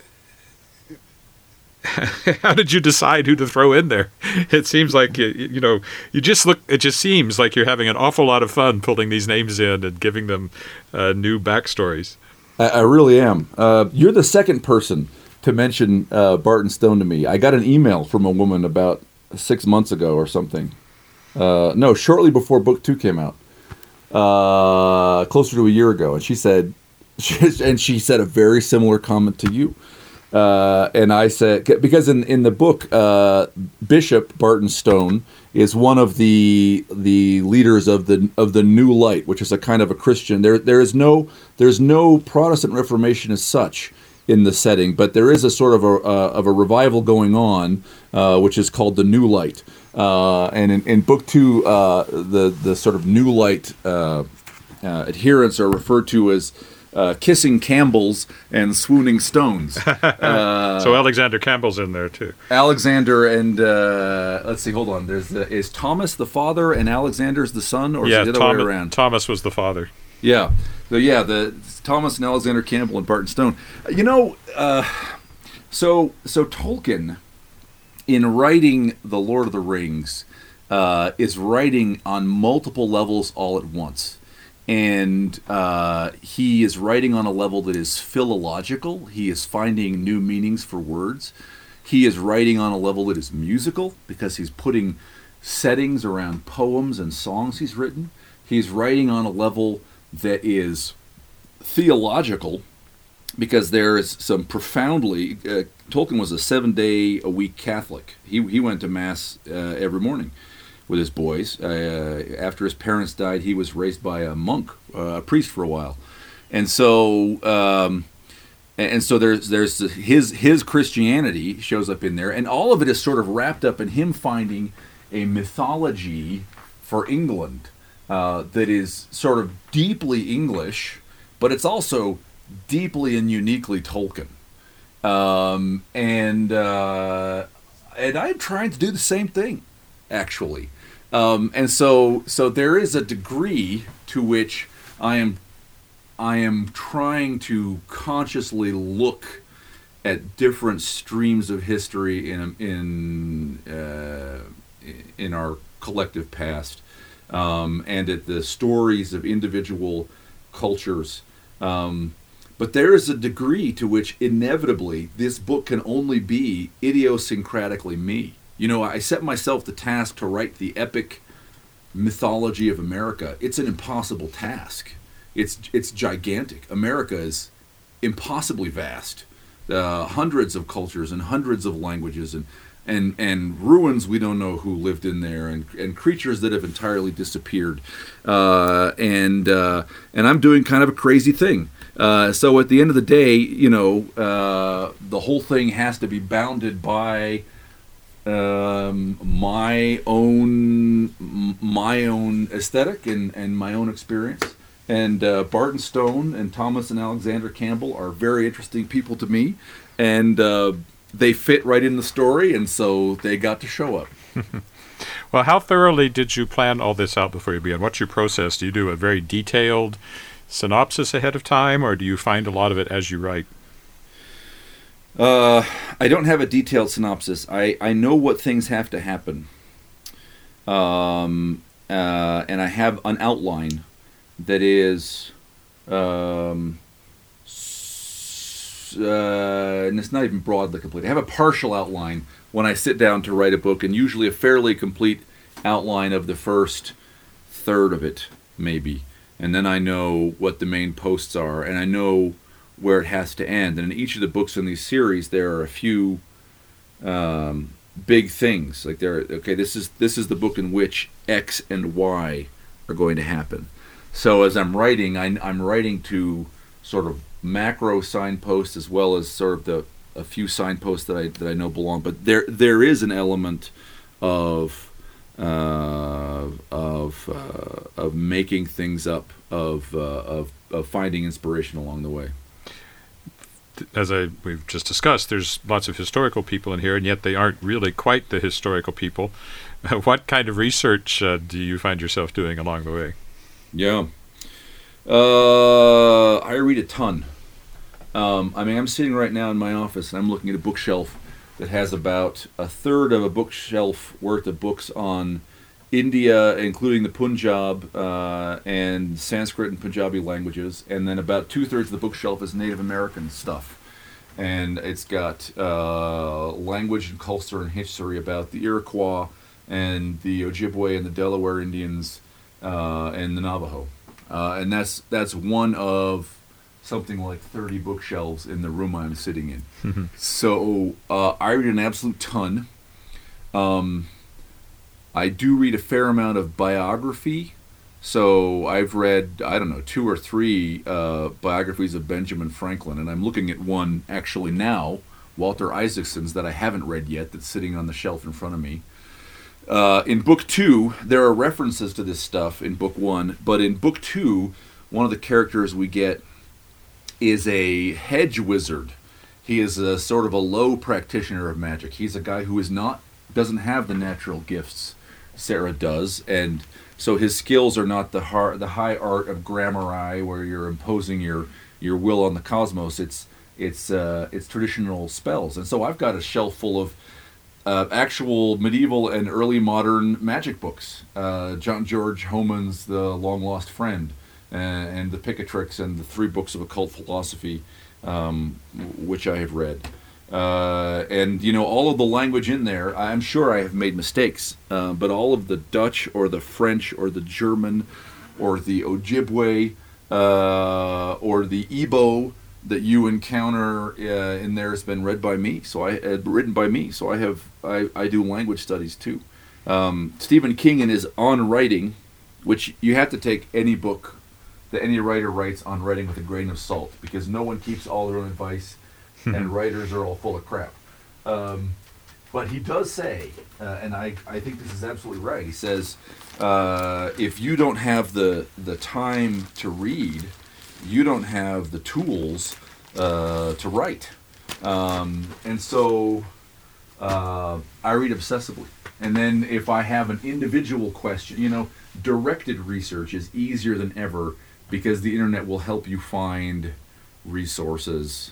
how did you decide who to throw in there? It seems like, you just look, it just seems like you're having an awful lot of fun pulling these names in and giving them new backstories. I really am. You're the second person to mention Barton Stone to me. I got an email from a woman about 6 months ago or something. No, shortly before book 2 came out, closer to a year ago. And she said a very similar comment to you. And I said, because in the book, Bishop Barton Stone is one of the leaders of the New Light, which is a kind of a Christian. There's no Protestant Reformation as such in the setting, but there is a sort of a revival going on, which is called the New Light. And in book 2, the sort of New Light adherents are referred to as kissing Campbells and swooning Stones. So Alexander Campbell's in there too. Alexander and let's see, hold on. Is Thomas the father and Alexander's the son, or is it the other way around? Thomas was the father. Yeah. So the Thomas and Alexander Campbell and Barton Stone. So Tolkien, in writing The Lord of the Rings, is writing on multiple levels all at once. And he is writing on a level that is philological. He is finding new meanings for words. He is writing on a level that is musical, because he's putting settings around poems and songs he's written. He's writing on a level that is theological, because there is some profoundly... Tolkien was a 7-day-a-week Catholic. He went to Mass every morning with his boys. After his parents died, he was raised by a monk, a priest for a while, and so there's his Christianity shows up in there, and all of it is sort of wrapped up in him finding a mythology for England that is sort of deeply English, but it's also deeply and uniquely Tolkien, and I'm trying to do the same thing, actually. And so there is a degree to which I am trying to consciously look at different streams of history in our collective past, and at the stories of individual cultures. But there is a degree to which inevitably this book can only be idiosyncratically me. I set myself the task to write the epic mythology of America. It's an impossible task. It's gigantic. America is impossibly vast. Hundreds of cultures and hundreds of languages and ruins we don't know who lived in there, and creatures that have entirely disappeared. And I'm doing kind of a crazy thing. So at the end of the day, the whole thing has to be bounded by my own aesthetic and my own experience. And Barton Stone and Thomas and Alexander Campbell are very interesting people to me, and they fit right in the story, and so they got to show up. Well, how thoroughly did you plan all this out before you began? What's your process? Do you do a very detailed synopsis ahead of time, or do you find a lot of it as you write? I don't have a detailed synopsis. I know what things have to happen, and I have an outline that is, and it's not even broadly complete. I have a partial outline when I sit down to write a book, and usually a fairly complete outline of the first third of it, maybe. And then I know what the main posts are, and I know where it has to end. And in each of the books in these series, there are a few big things. Like this is the book in which X and Y are going to happen. So as I'm writing, I'm writing to sort of macro signposts as well as sort of a few signposts that I know belong. But there is an element of making things up, of finding inspiration along the way. As we've just discussed, there's lots of historical people in here, and yet they aren't really quite the historical people. What kind of research do you find yourself doing along the way? Yeah. I read a ton. I'm sitting right now in my office, and I'm looking at a bookshelf that has about a third of a bookshelf worth of books on India, including the Punjab and Sanskrit and Punjabi languages, and then about 2/3 of the bookshelf is Native American stuff. And it's got language and culture and history about the Iroquois and the Ojibwe and the Delaware Indians and the Navajo. And that's one of something like 30 bookshelves in the room I'm sitting in. So I read an absolute ton. I do read a fair amount of biography. So I've read, 2 or 3 biographies of Benjamin Franklin, and I'm looking at one actually now, Walter Isaacson's, that I haven't read yet, that's sitting on the shelf in front of me. In book 2, there are references to this stuff in book 1, but in book 2, one of the characters we get is a hedge wizard. He is a sort of a low practitioner of magic. He's a guy who doesn't have the natural gifts Sarah does, and so his skills are not the high art of gramarye, where you're imposing your will on the cosmos. It's traditional spells, and so I've got a shelf full of actual medieval and early modern magic books. John George Homan's The Long Lost Friend, and the Picatrix, and the 3 books of occult philosophy, which I have read. And all of the language in there, I'm sure I have made mistakes, but all of the Dutch or the French or the German or the Ojibwe or the Igbo that you encounter in there has been read by me. Written by me. So I do language studies too. Stephen King in his On Writing, which you have to take any book that any writer writes on writing with a grain of salt, because no one keeps all their own advice. And writers are all full of crap. But he does say, and I think this is absolutely right, he says, if you don't have the time to read, you don't have the tools to write. And so I read obsessively. And then if I have an individual question, directed research is easier than ever, because the internet will help you find resources.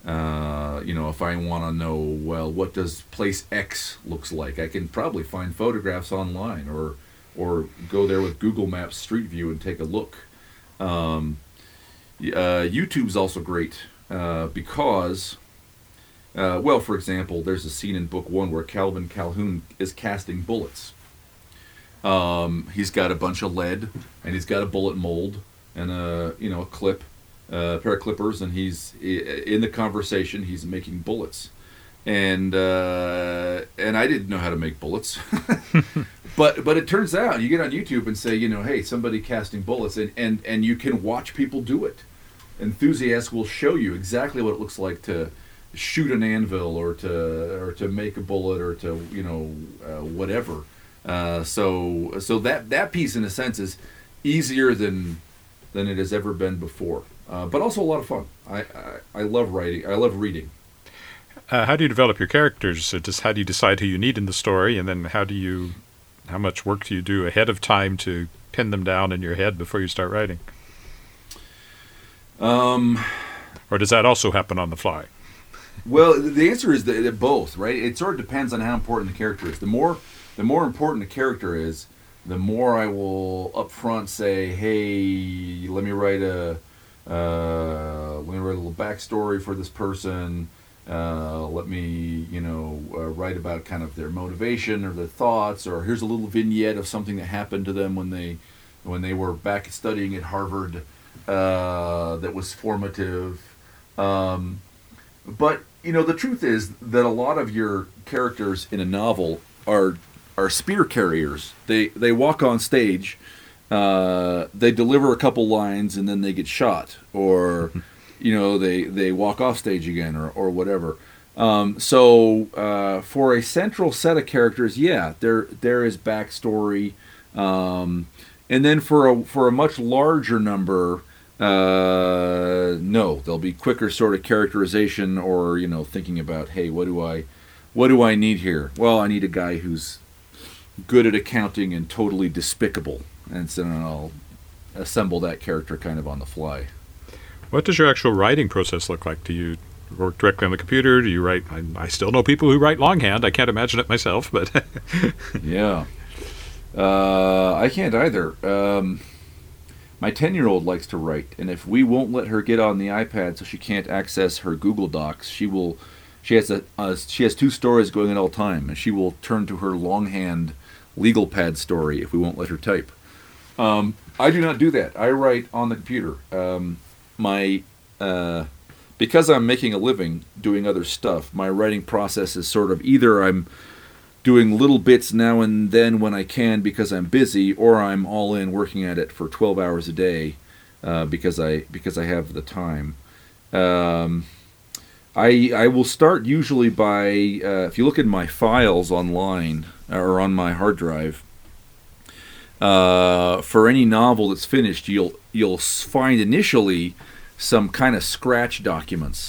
If I want to know, well, what does place X looks like, I can probably find photographs online, or go there with Google Maps Street View and take a look. YouTube's also great because, for example, there's a scene in book 1 where Calvin Calhoun is casting bullets. He's got a bunch of lead, and he's got a bullet mold, and a clip. A pair of clippers, and he's in the conversation. He's making bullets, and I didn't know how to make bullets, but it turns out you get on YouTube and say, hey, somebody casting bullets, and you can watch people do it. Enthusiasts will show you exactly what it looks like to shoot an anvil, or to make a bullet, or to whatever. So that piece, in a sense, is easier than it has ever been before. But also a lot of fun. I love writing. I love reading. How do you develop your characters? How do you decide who you need in the story, and then how much work do you do ahead of time to pin them down in your head before you start writing? Or does that also happen on the fly? Well, the answer is that both, right? It sort of depends on how important the character is. The more important the character is, the more I will up front say, hey, let me write a little backstory for this person. Let me, write about kind of their motivation or their thoughts, or here's a little vignette of something that happened to them when they were back studying at Harvard that was formative. But the truth is that a lot of your characters in a novel are spear carriers. They walk on stage. They deliver a couple lines and then they get shot, or they walk off stage again, or whatever. So for a central set of characters, there is backstory, and then for a much larger number, no, there'll be quicker sort of characterization, or thinking about, hey, what do I need here? Well, I need a guy who's good at accounting and totally despicable. And so I'll assemble that character kind of on the fly. What does your actual writing process look like? Do you work directly on the computer? Do you write? I still know people who write longhand. I can't imagine it myself, but yeah, I can't either. My 10-year-old likes to write, and if we won't let her get on the iPad so she can't access her Google Docs, she has 2 stories going at all time, and she will turn to her longhand legal pad story if we won't let her type. I do not do that. I write on the computer. My because I'm making a living doing other stuff, my writing process is sort of either I'm doing little bits now and then when I can because I'm busy, or I'm all in working at it for 12 hours a day because I have the time. I will start usually by if you look at my files online or on my hard drive. For any novel that's finished, you'll find initially some kind of scratch documents.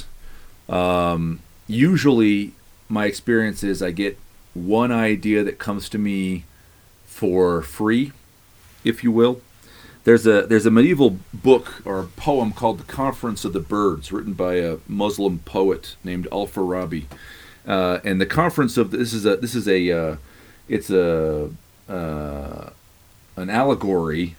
Usually, my experience is I get one idea that comes to me for free, if you will. There's a medieval book or poem called "The Conference of the Birds," written by a Muslim poet named Al-Farabi, and the Conference of it's an allegory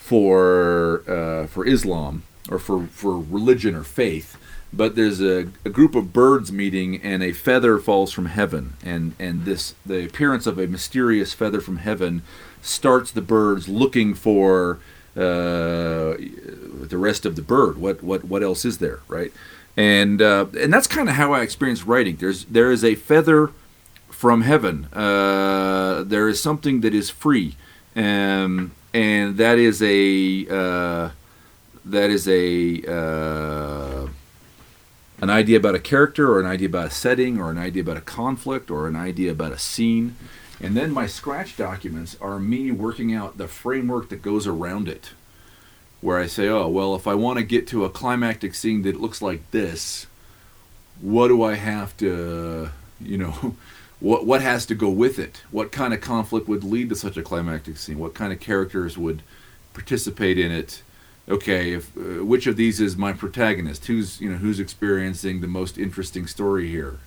for Islam or for religion or faith. But there's a group of birds meeting, and a feather falls from heaven, and the appearance of a mysterious feather from heaven starts the birds looking for the rest of the bird. What else is there, right? And that's kind of how I experience writing. There is a feather from heaven. There is something that is free, and that is an idea about a character, or an idea about a setting, or an idea about a conflict, or an idea about a scene. And then my scratch documents are me working out the framework that goes around it, where I say, oh, well, if I want to get to a climactic scene that looks like this, what do I have to, what has to go with it? What kind of conflict would lead to such a climactic scene? What kind of characters would participate in it? Okay, which of these is my protagonist? Who's experiencing the most interesting story here?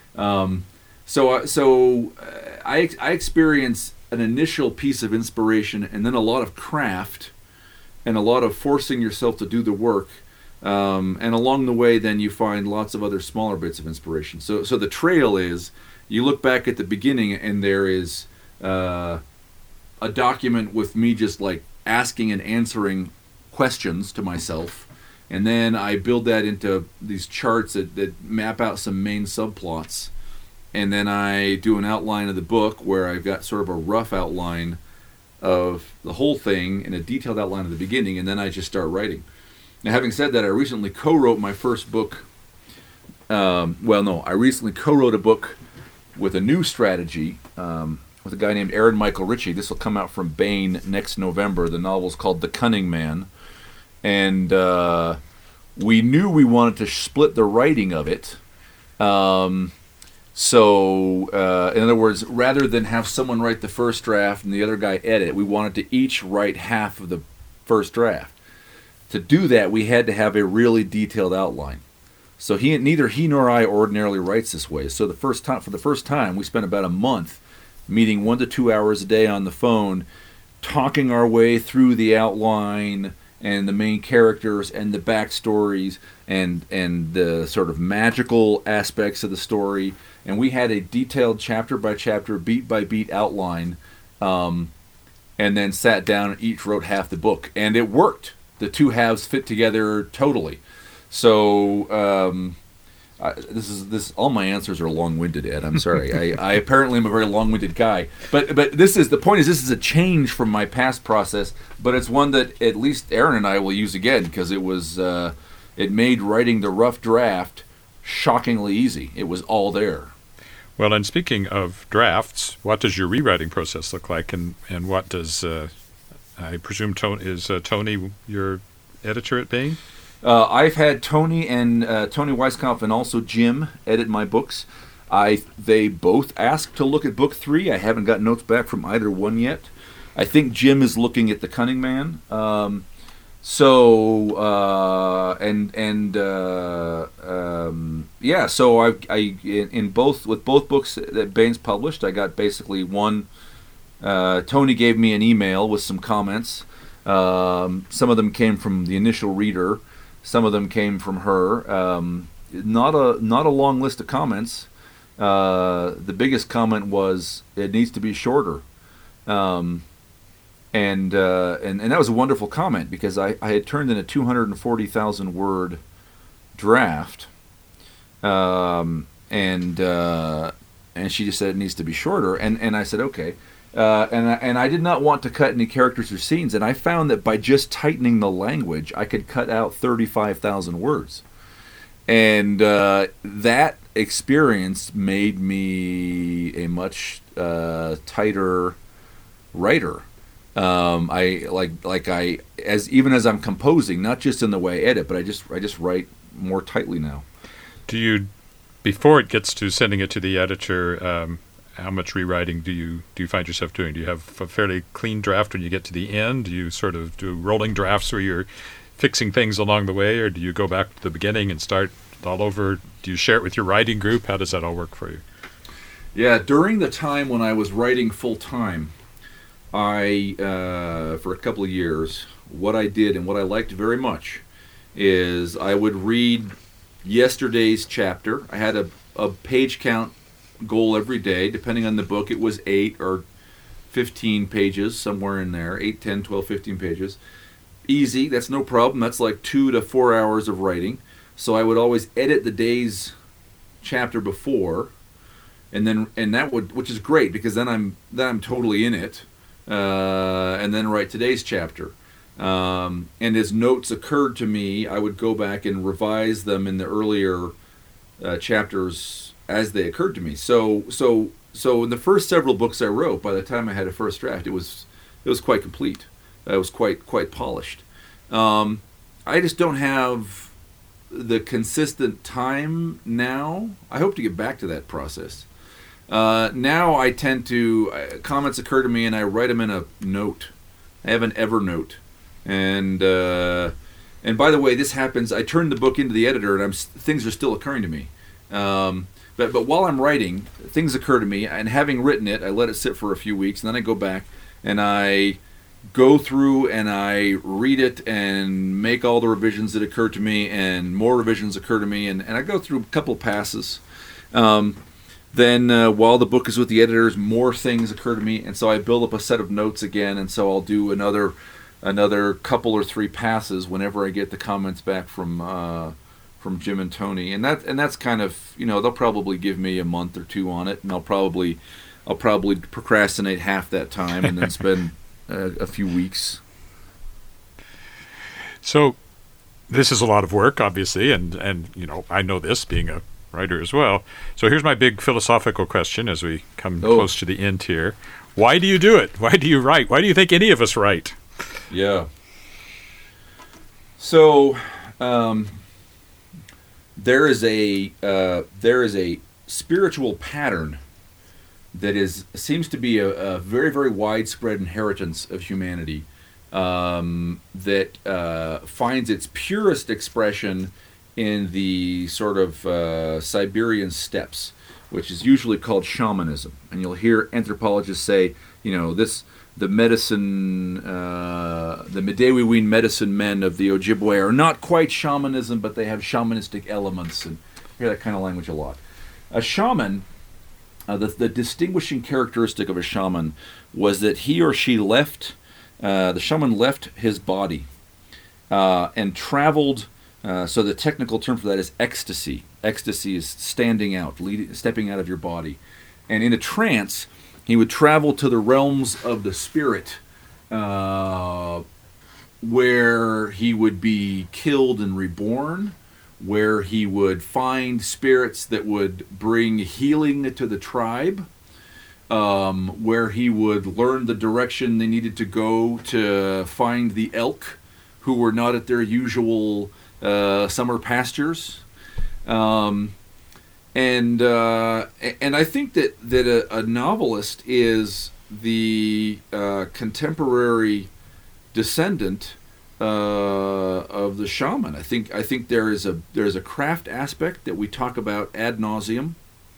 So I experience an initial piece of inspiration, and then a lot of craft, and a lot of forcing yourself to do the work, and along the way, then you find lots of other smaller bits of inspiration. So the trail is, you look back at the beginning, and there is a document with me just like asking and answering questions to myself, and then I build that into these charts that map out some main subplots, and then I do an outline of the book where I've got sort of a rough outline of the whole thing and a detailed outline of the beginning, and then I just start writing. Now, having said that, I recently co-wrote my first book. I recently co-wrote a book with a new strategy with a guy named Aaron Michael Ritchie. This will come out from Baen next November. The novel's called The Cunning Man. And we knew we wanted to split the writing of it. So, in other words, rather than have someone write the first draft and the other guy edit, we wanted to each write half of the first draft. To do that, we had to have a really detailed outline. So neither he nor I ordinarily writes this way. So for the first time, we spent about a month meeting 1 to 2 hours a day on the phone, talking our way through the outline and the main characters and the backstories and the sort of magical aspects of the story. And we had a detailed chapter by chapter, beat by beat outline, and then sat down and each wrote half the book. And it worked. The two halves fit together totally. So all my answers are long-winded, Ed. I'm sorry. I apparently am a very long-winded guy. But the point is this is a change from my past process, but it's one that at least Aaron and I will use again, because it made writing the rough draft shockingly easy. It was all there. Well, and speaking of drafts, what does your rewriting process look like, and what does I presume Tony your editor at Baen? I've had Tony and Tony Weisskopf and also Jim edit my books. They both asked to look at book 3. I haven't got notes back from either one yet. I think Jim is looking at The Cunning Man. So with both books that Baen's published, I got basically one. Tony gave me an email with some comments. Some of them came from the initial reader. Some of them came from her. Not a long list of comments. The biggest comment was it needs to be shorter, and that was a wonderful comment, because I had turned in a 240,000 word draft, and she just said it needs to be shorter, and I said okay, and I did not want to cut any characters or scenes, and I found that by just tightening the language, I could cut out 35,000 words, and that experience made me a much tighter writer. Even as I'm composing, not just in the way I edit, but I just write more tightly now. Do you, before it gets to sending it to the editor, how much rewriting do you find yourself doing? Do you have a fairly clean draft when you get to the end? Do you sort of do rolling drafts where you're fixing things along the way, or do you go back to the beginning and start all over? Do you share it with your writing group? How does that all work for you? Yeah, during the time when I was writing full time, I for a couple of years, what I did and what I liked very much is I would read yesterday's chapter. I had a page count goal every day. Depending on the book, it was 8 or 15 pages, somewhere in there, 8, 10, 12, 15 pages. Easy, that's no problem. That's like 2 to 4 hours of writing. So I would always edit the day's chapter before, which is great because then I'm totally in it, and then write today's chapter. And as notes occurred to me, I would go back and revise them in the earlier chapters as they occurred to me. So in the first several books I wrote, by the time I had a first draft, it was quite complete. It was quite polished. I just don't have the consistent time now. I hope to get back to that process. Now I tend to comments occur to me and I write them in a note. I have an Evernote. And by the way, this happens. I turn the book into the editor, and things are still occurring to me. But while I'm writing, things occur to me, and having written it, I let it sit for a few weeks, and then I go back and I go through and I read it and make all the revisions that occur to me, and more revisions occur to me, and I go through a couple passes. Then while the book is with the editors, more things occur to me, and so I build up a set of notes again, and so I'll do another couple or 3 passes whenever I get the comments back from Jim and Tony, and that's kind of, they'll probably give me a month or 2 on it, and I'll probably procrastinate half that time and then spend a few weeks. So this is a lot of work, obviously, and I know this being a writer as well. So here's my big philosophical question as we come close to the end here. Why do you do it? Why do you write? Why do you think any of us write? Yeah. So there is a spiritual pattern that seems to be a very, very widespread inheritance of humanity, that finds its purest expression in the sort of Siberian steppes, which is usually called shamanism. And you'll hear anthropologists say, the Medewiwin medicine men of the Ojibwe are not quite shamanism, but they have shamanistic elements, and you hear that kind of language a lot. A shaman, the distinguishing characteristic of a shaman was that he or she the shaman left his body and traveled. So the technical term for that is ecstasy. Ecstasy is standing out, stepping out of your body. And in a trance, he would travel to the realms of the spirit, where he would be killed and reborn, where he would find spirits that would bring healing to the tribe, where he would learn the direction they needed to go to find the elk who were not at their usual summer pastures. And I think that a novelist is the contemporary descendant of the shaman. I think there is a craft aspect that we talk about ad nauseum.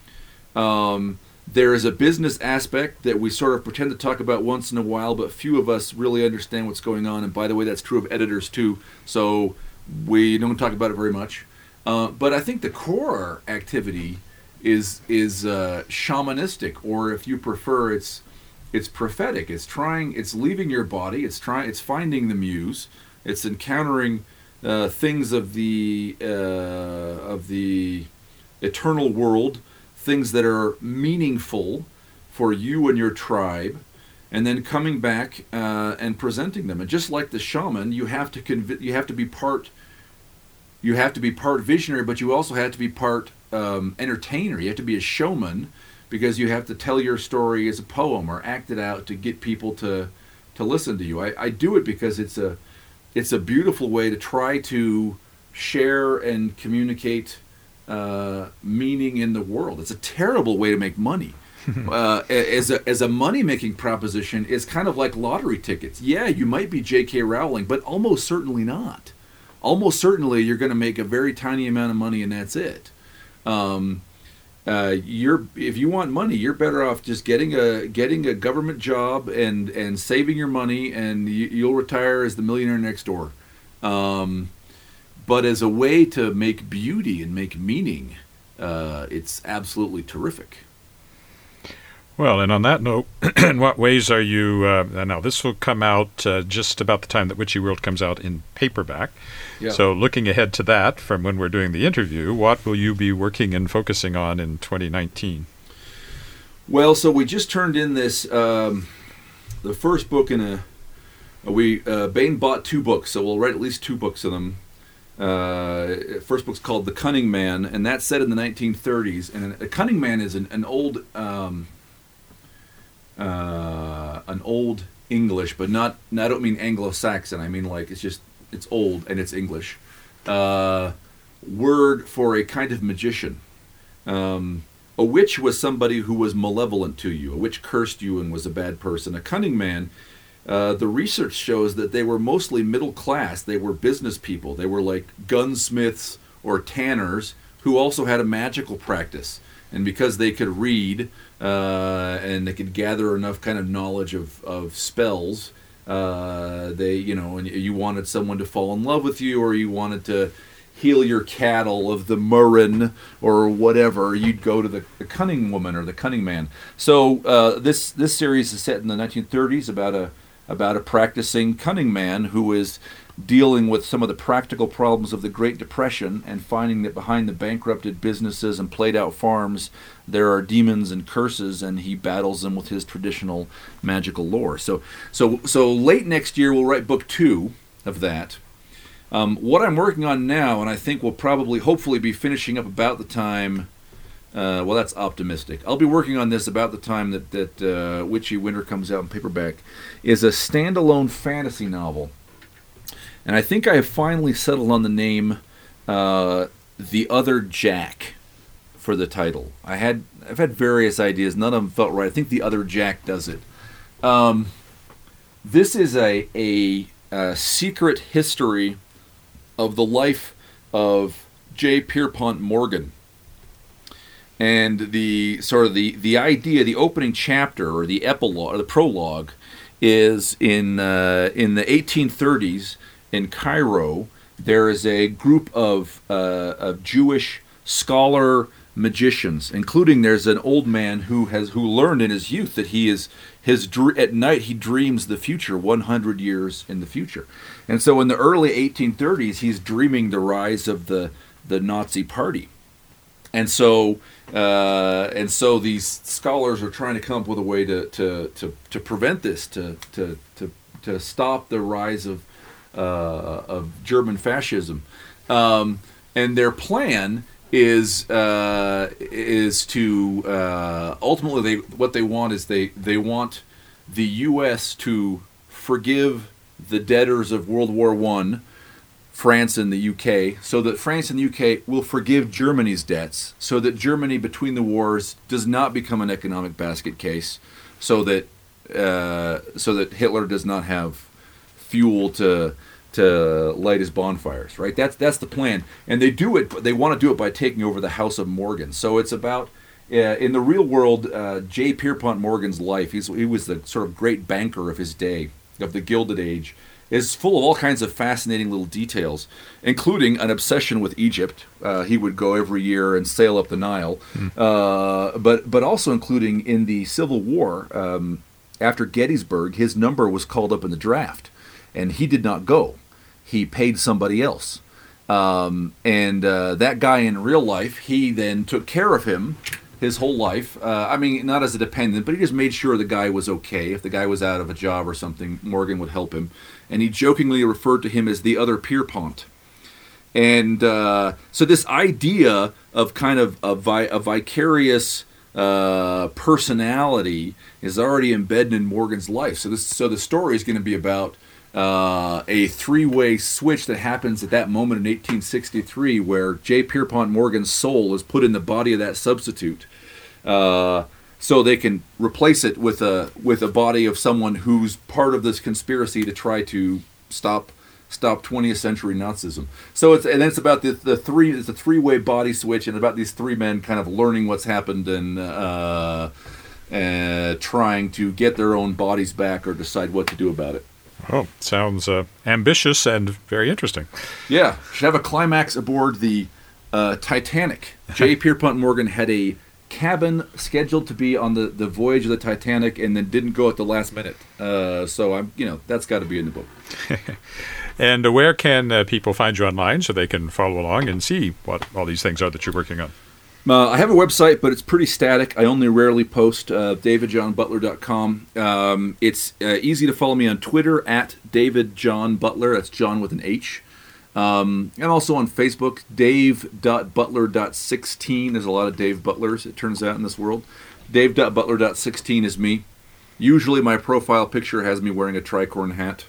There is a business aspect that we sort of pretend to talk about once in a while, but few of us really understand what's going on. And by the way, that's true of editors too. So we don't talk about it very much. But I think the core activity is shamanistic, or if you prefer, it's prophetic. It's leaving your body. It's finding the muse. It's encountering things of the eternal world, things that are meaningful for you and your tribe, and then coming back and presenting them. And just like the shaman, you have to be part visionary, but you also have to be part entertainer. You have to be a showman, because you have to tell your story as a poem or act it out to get people to listen to you. I do it because it's a beautiful way to try to share and communicate meaning in the world. It's a terrible way to make money. As a money-making proposition, it's kind of like lottery tickets. Yeah, you might be J.K. Rowling, but almost certainly not. Almost certainly you're going to make a very tiny amount of money, and that's it. If you want money, you're better off just getting a government job and saving your money, and you'll retire as the millionaire next door. But as a way to make beauty and make meaning, it's absolutely terrific. Well, and on that note, in what ways are you, now this will come out just about the time that Witchy World comes out in paperback. Yeah. So looking ahead to that from when we're doing the interview, what will you be working and focusing on in 2019? Well, so we just turned in this, the first book Baen bought 2 books, so we'll write at least 2 books of them. First book's called The Cunning Man, and that's set in the 1930s. And a cunning man is an old English, but not. I don't mean Anglo-Saxon. I mean like it's old and it's English. Word for a kind of magician. A witch was somebody who was malevolent to you. A witch cursed you and was a bad person. A cunning man. The research shows that they were mostly middle class. They were business people. They were like gunsmiths or tanners who also had a magical practice. And because they could read and they could gather enough kind of knowledge of spells, and you wanted someone to fall in love with you, or you wanted to heal your cattle of the murrain or whatever, you'd go to the cunning woman or the cunning man. So this series is set in the 1930s about a practicing cunning man who is dealing with some of the practical problems of the Great Depression and finding that behind the bankrupted businesses and played-out farms there are demons and curses, and he battles them with his traditional magical lore. So late next year we'll write book 2 of that. What I'm working on now, and I think we'll hopefully be finishing up about the time. Well, that's optimistic. I'll be working on this about the time that Witchy Winter comes out in paperback, is a standalone fantasy novel. And I think I have finally settled on the name The Other Jack for the title. I've had various ideas. None of them felt right. I think The Other Jack does it. This is a secret history of the life of J. Pierpont Morgan. And the idea, the opening chapter or the epilogue or the prologue, is in the 1830s in Cairo. There is a group of Jewish scholar magicians, including there's an old man who learned in his youth that at night he dreams the future, 100 years in the future. And so in the early 1830s he's dreaming the rise of the Nazi Party. And so these scholars are trying to come up with a way to prevent this, to stop the rise of German fascism, and their plan is to ultimately what they want is they want the U.S. to forgive the debtors of World War I, France and the UK, so that France and the UK will forgive Germany's debts, so that Germany between the wars does not become an economic basket case, so that Hitler does not have fuel to light his bonfires. Right? That's the plan, and they do it. But they want to do it by taking over the House of Morgan. So it's about in the real world, J. Pierpont Morgan's life. He was the sort of great banker of his day, of the Gilded Age. Is full of all kinds of fascinating little details, including an obsession with Egypt. He would go every year and sail up the Nile, but also including in the Civil War, after Gettysburg, his number was called up in the draft, and he did not go. he paid somebody else. That guy in real life, he then took care of him his whole life. Not as a dependent, but he just made sure the guy was okay. If the guy was out of a job or something, Morgan would help him. And he jokingly referred to him as the other Pierpont. And so this idea of kind of a vicarious personality is already embedded in Morgan's life. So the story is going to be about a three-way switch that happens at that moment in 1863, where J. Pierpont Morgan's soul is put in the body of that substitute, so they can replace it with a body of someone who's part of this conspiracy to try to stop 20th century Nazism. So it's about the three-way body switch, and about these three men kind of learning what's happened and trying to get their own bodies back or decide what to do about it. Oh, sounds ambitious and very interesting. Yeah, should have a climax aboard the Titanic. J. Pierpont Morgan had a cabin scheduled to be on the voyage of the Titanic, and then didn't go at the last minute. So that's got to be in the book. And where can people find you online so they can follow along and see what all these things are that you're working on? I have a website, but it's pretty static. I only rarely post. DavidJohnButler.com. It's easy to follow me on Twitter at DavidJohnButler. That's John with an H. I'm also on Facebook, Dave.Butler.16. There's a lot of Dave Butlers, it turns out, in this world. Dave.Butler.16 is me. Usually my profile picture has me wearing a tricorn hat.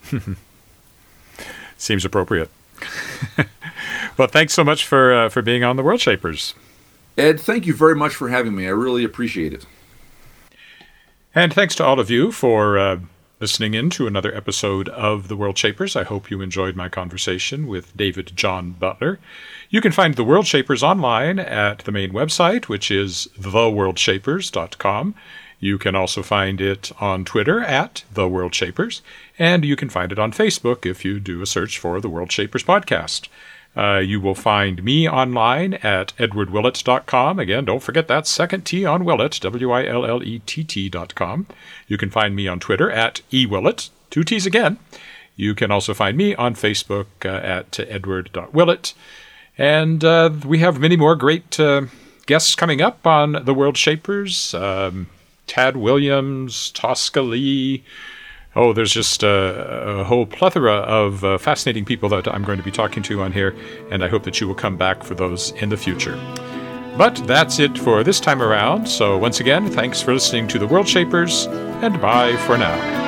Seems appropriate. Well, thanks so much for being on The World Shapers. Ed, thank you very much for having me. I really appreciate it. And thanks to all of you for listening in to another episode of The World Shapers. I hope you enjoyed my conversation with David John Butler. You can find The World Shapers online at the main website, which is theworldshapers.com. You can also find it on Twitter at The World Shapers, and you can find it on Facebook if you do a search for The World Shapers Podcast. You will find me online at edwardwillett.com. Again, don't forget that second T on Willett, WILLETT.com. You can find me on Twitter at ewillett, two T's again. You can also find me on Facebook at edward.willett. And we have many more great guests coming up on The World Shapers. Tad Williams, Tosca Lee. Oh, there's just a whole plethora of fascinating people that I'm going to be talking to on here, and I hope that you will come back for those in the future. But that's it for this time around, so once again, thanks for listening to The World Shapers, and bye for now.